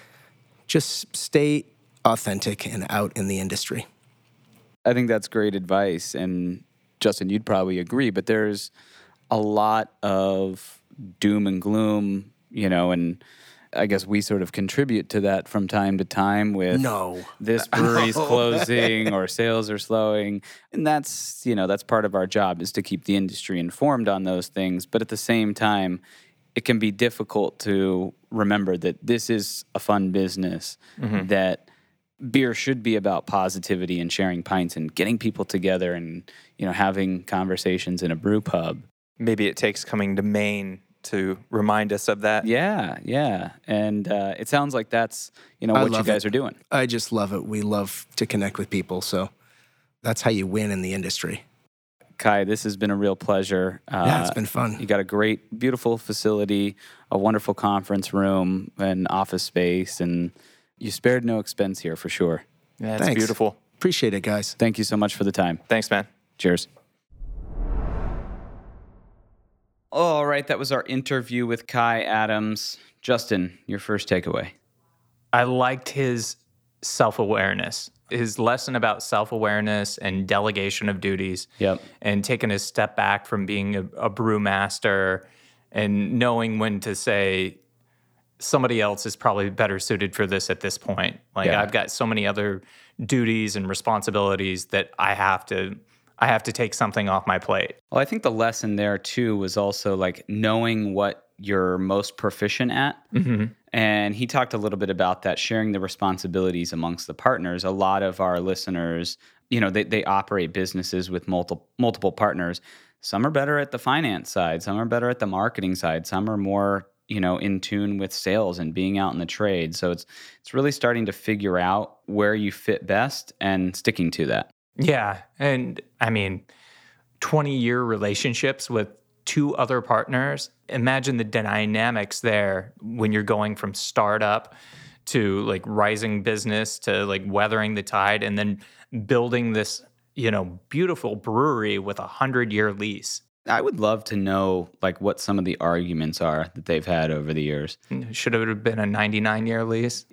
just stay authentic and out in the industry. I think that's great advice. And Justin, you'd probably agree, but there's a lot of doom and gloom, you know, and I guess we sort of contribute to that from time to time with this brewery's closing or sales are slowing. And that's, you know, that's part of our job is to keep the industry informed on those things. But at the same time, it can be difficult to remember that this is a fun business, that beer should be about positivity and sharing pints and getting people together and, you know, having conversations in a brew pub. Maybe it takes coming to Maine to remind us of that. Yeah. And it sounds like that's, you know, what you guys are doing. I just love it. We love to connect with people. So that's how you win in the industry. Kai, this has been a real pleasure. Yeah, it's been fun. You got a great, beautiful facility, a wonderful conference room and office space, and you spared no expense here for sure. Yeah, it's Thanks. beautiful. Appreciate it, guys. Thank you so much for the time. Thanks, man. Cheers. All right, that was our interview with Kai Adams. Justin, your first takeaway. I liked his self-awareness, his lesson about self-awareness and delegation of duties. Yep. And taking a step back from being a brewmaster and knowing when to say somebody else is probably better suited for this at this point. Like Yeah. I've got so many other duties and responsibilities that I have to take something off my plate. Well, I think the lesson there too was also like knowing what you're most proficient at. Mm-hmm. And he talked a little bit about that, sharing the responsibilities amongst the partners. A lot of our listeners, they operate businesses with multiple partners. Some are better at the finance side, some are better at the marketing side, some are more, in tune with sales and being out in the trade. So it's really starting to figure out where you fit best and sticking to that. Yeah. And I mean, 20-year relationships with two other partners. Imagine the dynamics there when you're going from startup to like rising business to like weathering the tide and then building this, beautiful brewery with a 100-year lease. I would love to know like what some of the arguments are that they've had over the years. Should have been a 99-year lease.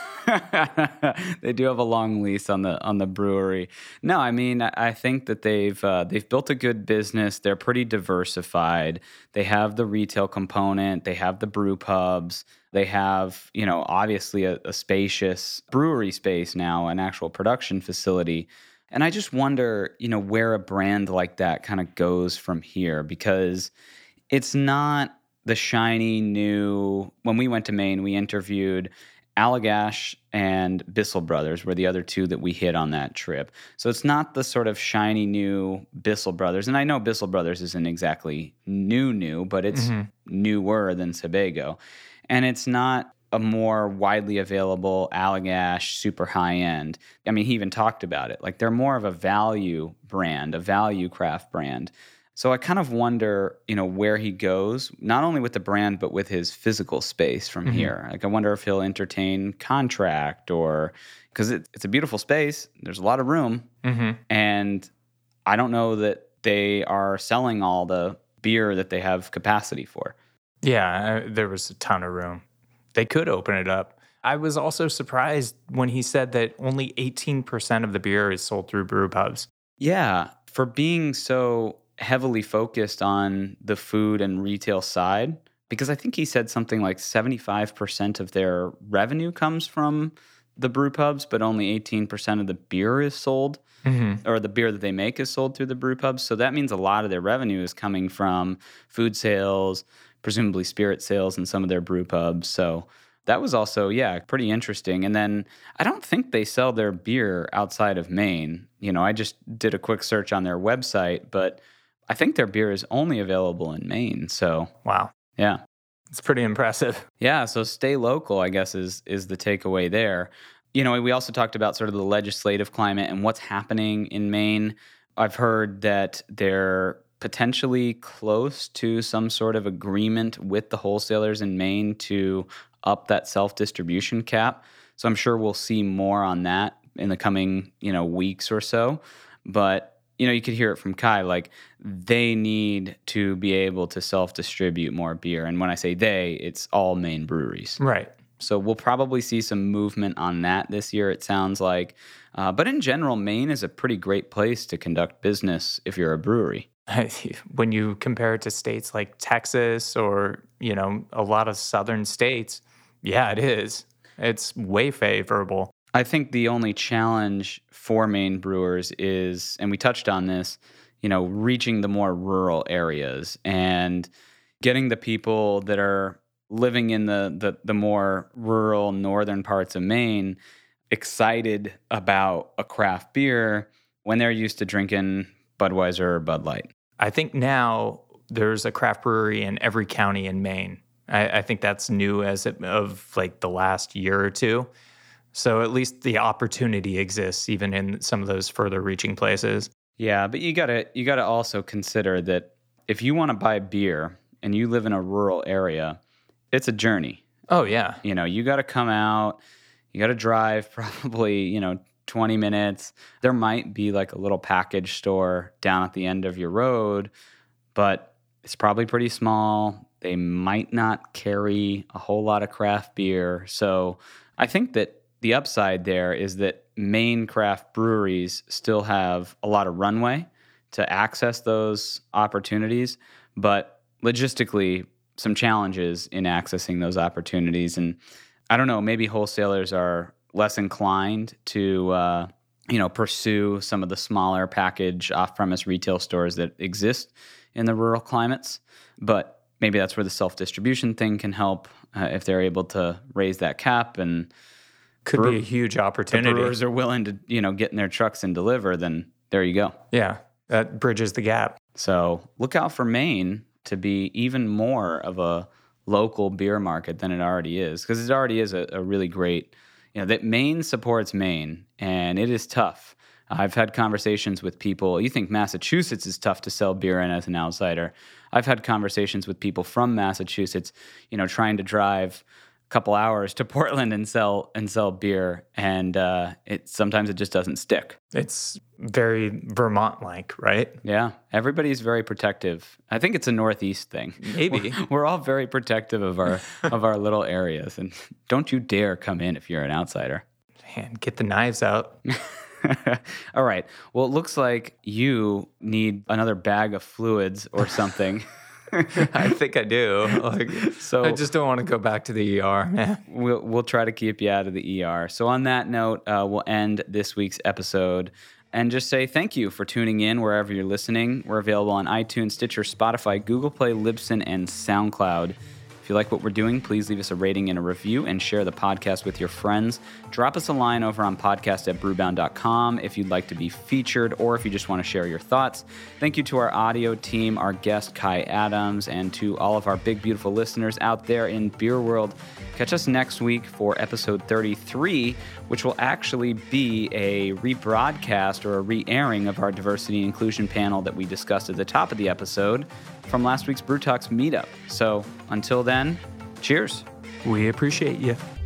They do have a long lease on the brewery. No, I mean, I think that they've built a good business. They're pretty diversified. They have the retail component. They have the brew pubs. They have, obviously a spacious brewery space now, an actual production facility. And I just wonder, where a brand like that kind of goes from here, because it's not the shiny new. When we went to Maine, we interviewed Allagash and Bissell Brothers were the other two that we hit on that trip. So it's not the sort of shiny new Bissell Brothers. And I know Bissell Brothers isn't exactly new, but it's newer than Sebago. And it's not a more widely available Allagash, super high end. I mean, he even talked about it. Like they're more of a value brand, a value craft brand. So I kind of wonder, where he goes, not only with the brand, but with his physical space from here. Like I wonder if he'll entertain contract or, because it's a beautiful space. There's a lot of room. And I don't know that they are selling all the beer that they have capacity for. Yeah, there was a ton of room. They could open it up. I was also surprised when he said that only 18% of the beer is sold through brew pubs. Yeah, for being so heavily focused on the food and retail side, because I think he said something like 75% of their revenue comes from the brew pubs, but only 18% of the beer is sold, or the beer that they make is sold through the brew pubs. So that means a lot of their revenue is coming from food sales, presumably spirit sales in some of their brew pubs. So that was also, pretty interesting. And then I don't think they sell their beer outside of Maine. I just did a quick search on their website, but I think their beer is only available in Maine. So, wow. Yeah. It's pretty impressive. Yeah, so stay local, I guess, is the takeaway there. We also talked about sort of the legislative climate and what's happening in Maine. I've heard that they're potentially close to some sort of agreement with the wholesalers in Maine to up that self-distribution cap. So I'm sure we'll see more on that in the coming, weeks or so. But you could hear it from Kai, like they need to be able to self-distribute more beer. And when I say they, it's all Maine breweries. Right. So we'll probably see some movement on that this year, it sounds like. But in general, Maine is a pretty great place to conduct business if you're a brewery. When you compare it to states like Texas or, a lot of southern states, yeah, it is. It's way favorable. I think the only challenge for Maine brewers is, and we touched on this, reaching the more rural areas and getting the people that are living in the more rural northern parts of Maine excited about a craft beer when they're used to drinking Budweiser or Bud Light. I think now there's a craft brewery in every county in Maine. I think that's new of like the last year or two. So at least the opportunity exists even in some of those further reaching places. Yeah, but you gotta also consider that if you want to buy beer and you live in a rural area, it's a journey. Oh yeah. You got to come out, you got to drive probably, 20 minutes. There might be like a little package store down at the end of your road, but it's probably pretty small. They might not carry a whole lot of craft beer. So I think that the upside there is that Maine craft breweries still have a lot of runway to access those opportunities, but logistically, some challenges in accessing those opportunities. And I don't know, maybe wholesalers are less inclined to pursue some of the smaller package off-premise retail stores that exist in the rural climates. But maybe that's where the self-distribution thing can help if they're able to raise that cap, and could be a huge opportunity. The brewers are willing to, get in their trucks and deliver, then there you go. Yeah, that bridges the gap. So look out for Maine to be even more of a local beer market than it already is, because it already is a really great, that Maine supports Maine, and it is tough. I've had conversations with people. You think Massachusetts is tough to sell beer in as an outsider. I've had conversations with people from Massachusetts, trying to drive a couple hours to Portland and sell beer, and sometimes it just doesn't stick. It's very Vermont-like, right? Yeah, everybody's very protective. I think it's a Northeast thing. Maybe we're all very protective of our little areas, and don't you dare come in if you're an outsider. Man, get the knives out. All right. Well, it looks like you need another bag of fluids or something. I think I do. So I just don't want to go back to the ER, man. We'll try to keep you out of the ER. So on that note, we'll end this week's episode and just say thank you for tuning in wherever you're listening. We're available on iTunes, Stitcher, Spotify, Google Play, Libsyn, and SoundCloud. If you like what we're doing, please leave us a rating and a review and share the podcast with your friends. Drop us a line over on podcast@brewbound.com if you'd like to be featured or if you just want to share your thoughts. Thank you to our audio team, our guest Kai Adams, and to all of our big, beautiful listeners out there in beer world. Catch us next week for episode 33, which will actually be a rebroadcast or a re-airing of our diversity and inclusion panel that we discussed at the top of the episode from last week's Brew Talks meetup. So until then, cheers. We appreciate you.